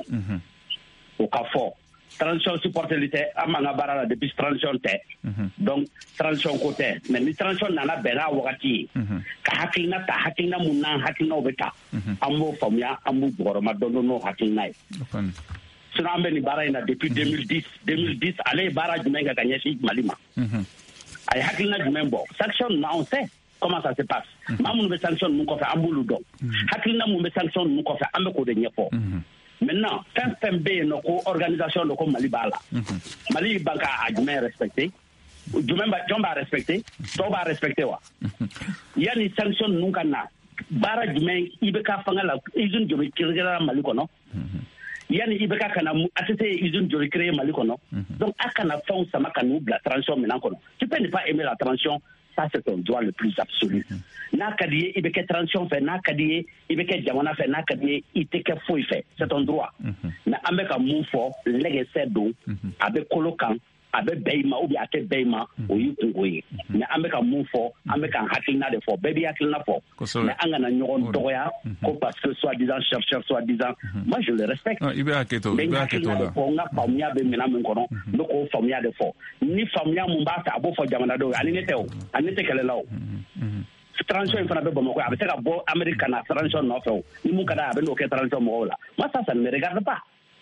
o ka fɔ transition supporteli tɛ an b'an ka baara la depuis transition tɛ donc transition ko tɛ mais ni transition nana bɛn n'a wagati ye ka hakilina ta hakilina mun n'an hakilinaw bɛ ta an b'o faamuya an b'u bɔgɔrɔma dɔɔnin n'o hakilina ye sinon an bɛ nin baara in na depuis 2010 ale ye baara jumɛn kɛ ka ɲɛsin Mali ma a ye hakilina jumɛn bɔ sanction na on sait comment ça se passe maa minnu bɛ sanction ninnu kɔfɛ an b'olu dɔn hakilina mun bɛ sanction ninnu kɔfɛ an bɛ k'o de ɲɛfɔ maintenant fɛn fɛn bɛ yen nɔ ko organisation dɔ ko Mali b'a la Mali ban ka a jumɛn respecté jɔn b'a respecté tɔw b'a respecté wa yanni sanction ninnu ka na baara jumɛn i bɛ ka fanga la usine jɔ bɛ créer Mali kɔnɔ yanni i bɛ ka kana ATT usine jɔ bɛ créer Mali kɔnɔ donc a kana fɛnw sama ka n'u bila transition minɛn kɔnɔ tu peux ne pas aimer la transition. Ça, c'est ton droit le plus absolu. N'a qu'à dire, il veut que transition fait, n'a qu'à dire, il veut que Jamana fait, n'a qu'à dire, il te que fouille fait. C'est ton droit. Mais avec un mot fort, l'égalité d'eau, avec colocan, avec Beima ou bien avec Beima, ou Yutungoui. Mais avec un mot fort, avec un hakilna de fort, baby hakilna fort. Mais en a un doya, parce que soi-disant chercheur, soi-disant, moi je le respecte. Il veut haketo, il veut haketo là. On a famille de ménage kono, donc on famille de fort. Ni famille mon bas, à beau for Jamana do, ani nete o, ani nete kele lao. Transition in fana bɛ Bamakɔ a bɛ se ka bɔ Amérique ka na transition nɔfɛ o ni mun ka d'a ye a bɛ n'o kɛ transition mɔgɔw la moi ça ne me regarde pas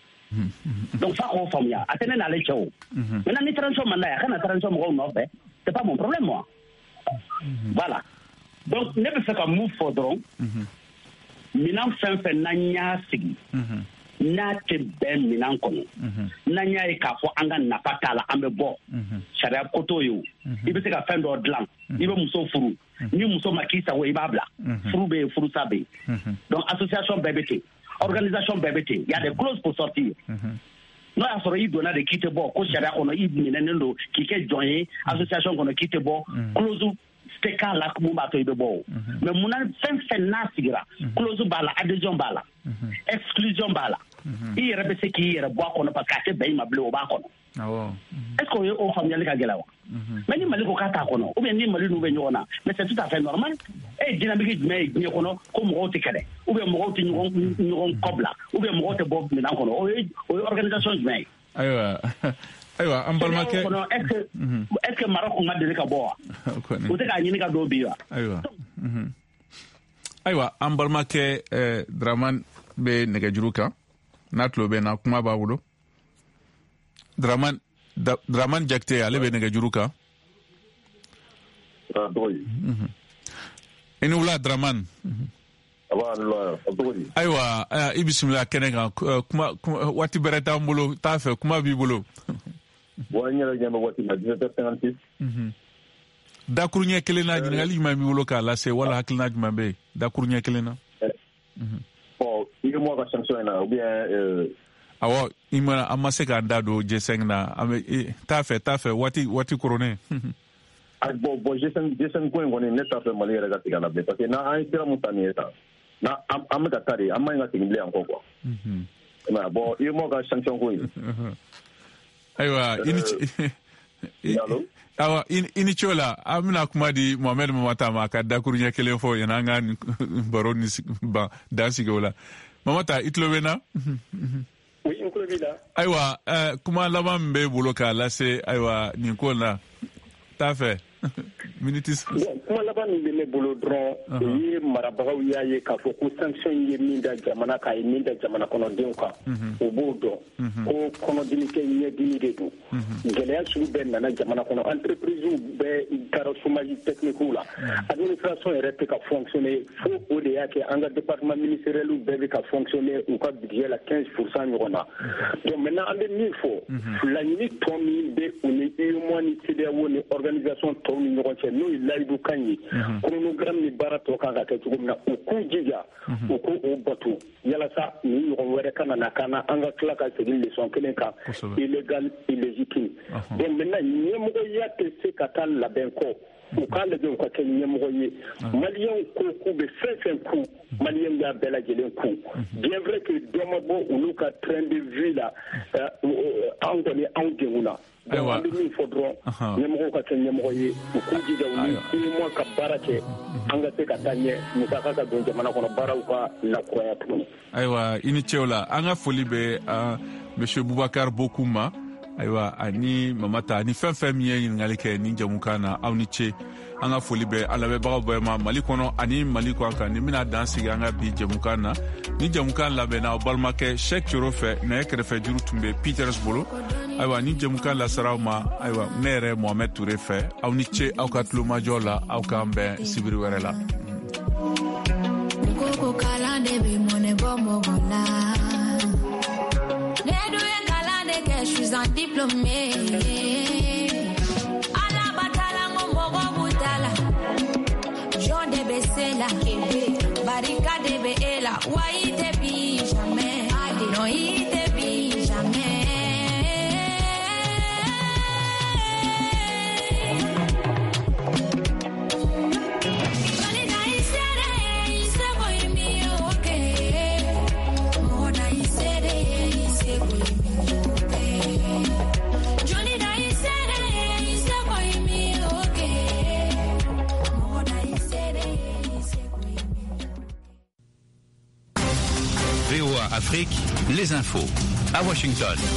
donc f'a k'o faamuya a tɛ ne n'ale cɛ o maintenant ni transition man d'a ye a ka na transition mɔgɔw nɔfɛ c'est pas mon problème moi voilà donc ne bɛ fɛ ka mun fɔ dɔrɔn minan fɛn fɛn n'an y'a sigi n'a tɛ bɛn minan kɔnɔ n'an y'a ye k'a fɔ an ka nafa t'a la an bɛ bɔ sariya ko t'o ye o i bɛ se ka fɛn dɔ dilan i bɛ muso furu ni muso ma k'i sago i b'a bila furu bɛ yen furusa bɛ yen donc association bɛɛ bɛ ten organisation bɛɛ bɛ ten y a des clauses pour sortir n'o y'a sɔrɔ i donna de k'i tɛ bɔ ko sariya kɔnɔ i minɛnen don k'i kɛ jɔn ye association kɔnɔ k'i tɛ bɔ clause tɛ k'a la mun b'a to i bɛ bɔ o mais munna fɛn fɛn n'a sigira clause b'a la adhésion b'a la exclusion b'a la i yɛrɛ bɛ se k'i yɛrɛ bɔ a kɔnɔ parce que a tɛ bɛn i ma bilen o b'a kɔnɔ est ce que o ye o faamuyali ka gɛlɛn wa mais ni Mali ko k'a t'a kɔnɔ ou bien ni Mali n'u bɛ ɲɔgɔn na mais c'est tout à fait normal e ye dynamique jumɛn ye diɲɛ kɔnɔ ko mɔgɔw tɛ kɛlɛ ou bien mɔgɔw tɛ ɲɔgɔn kɔ bila ou bien mɔgɔw tɛ bɔ minɛn kɔnɔ o ye organisation jumɛn ye ayiwa an balimakɛ est ce que Maroc ma deli ka bɔ wa o tɛ k'a ɲini ka dɔw bi wa ayiwa an balimakɛ Dramane bɛ nɛgɛjuru kan n'a tulo bɛ na kuma b'a bolo Dramane Jakite ale bɛ nɛgɛjuru kan i ni wula Dramane ayiwa i bisimila kɛnɛ kan waati bɛrɛ t'an bolo t'a fɛ kuma b'i bolo dakuru ɲɛ kelen na ɲininkali jumɛn b'i bolo k'a lase wala hakilina jumɛn bɛ yen dakuru ɲɛ kelen na awɔ i mana an ma se k'an da don G5 na t'a fɛ waati koronnen bon G5 ko in kɔni ne t'a fɛ Mali yɛrɛ ka tigɛ a la bilen parce que n'an ye sira mun ta nin ye sa na an bɛ ka taa de an ma ɲi ka segin bilen yan kɔ quoi bon i m'o ka sanction ko in ayiwa i ni ce la an bɛna kuma di Mohamed Mamata ma ka dakuru ɲɛ kelen fɔ yanni an ka baro ni dan sigi o la Mamata i tulo bɛ na ayiwa kuma laban min b'e bolo k'a lase ayiwa nin ko na t'a fɛ kuma laban min bɛ ne bolo dɔrɔn o ye marabagaw y'a ye k'a fɔ ko sanction ye min da jamana kan a ye min da jamana kɔnɔdenw kan o b'o dɔn ko kɔnɔdimi kɛ ɲɛdimi de don gɛlɛya sugu bɛɛ nana jamana kɔnɔ entreprise bɛɛ taara chômage technique la administration yɛrɛ tɛ ka fonctionner fo o de y'a kɛ an ka département ministériel bɛɛ bɛ ka fonctionner u ka budget la 15% ɲɔgɔn na donc maintenant an bɛ min fɔ laɲini tɔ min bɛ u ni UEMOA ni CEDEAO ni organisation tɔw ni ɲɔgɔn cɛ n'o ye layidu kan ye chronogramme ni baara tɔ kan ka kɛ cogo min na u k'u jija u ko o bato yalasa ni ɲɔgɔn wɛrɛ kana na kan an ka tila ka segin leçon kelen kan illégal illégitime donc maintenant ɲɛmɔgɔya tɛ se ka taa labɛn kɔ u k'a lajɛ u ka kɛ ɲɛmɔgɔ ye maliyɛnw ko k'u bɛ fɛn fɛn ku maliyɛnw y'a bɛɛ lajɛlen ku bien vrai que dɔ ma bɔ olu ka train de vie la anw kɔni anw denw na donc an bɛ min fɔ dɔrɔn ɲɛmɔgɔw ka kɛ ɲɛmɔgɔ ye u k'u jija u ni UEMOA ka baara kɛ an ka se ka taa ɲɛ musaka ka don jamana kɔnɔ baaraw ka lakuraya tuguni ayiwa i ni cɛw la an ka foli bɛ monsieur Boubacar Bokoum ma ayiwa ani Mamata ni fɛn min ye ɲininkali kɛ ni jamukan na aw ni ce an ka foli bɛ an lamɛnbagaw bɛɛ ma Mali kɔnɔ ani Mali kɔ kan ni bɛna dan sigi an ka bi jamukan na ni jamukan labɛnna aw balimakɛ Cheikh Thioro fɛ nɛgɛ kɛrɛfɛ juru tun bɛ Peters bolo ayiwa ni jamukan lasaraw ma ayiwa ne yɛrɛ Mohamed Touré fɛ aw ni ce aw ka tulomajɔ la aw k'an bɛn sibiri wɛrɛ la je suis un diplômé. À la bataille, mon mogo boutala. Jean de Bessela, barricade de Bella. Why te bi jamais? Non, il te bi jamais. VOA Afrique, les infos à Washington.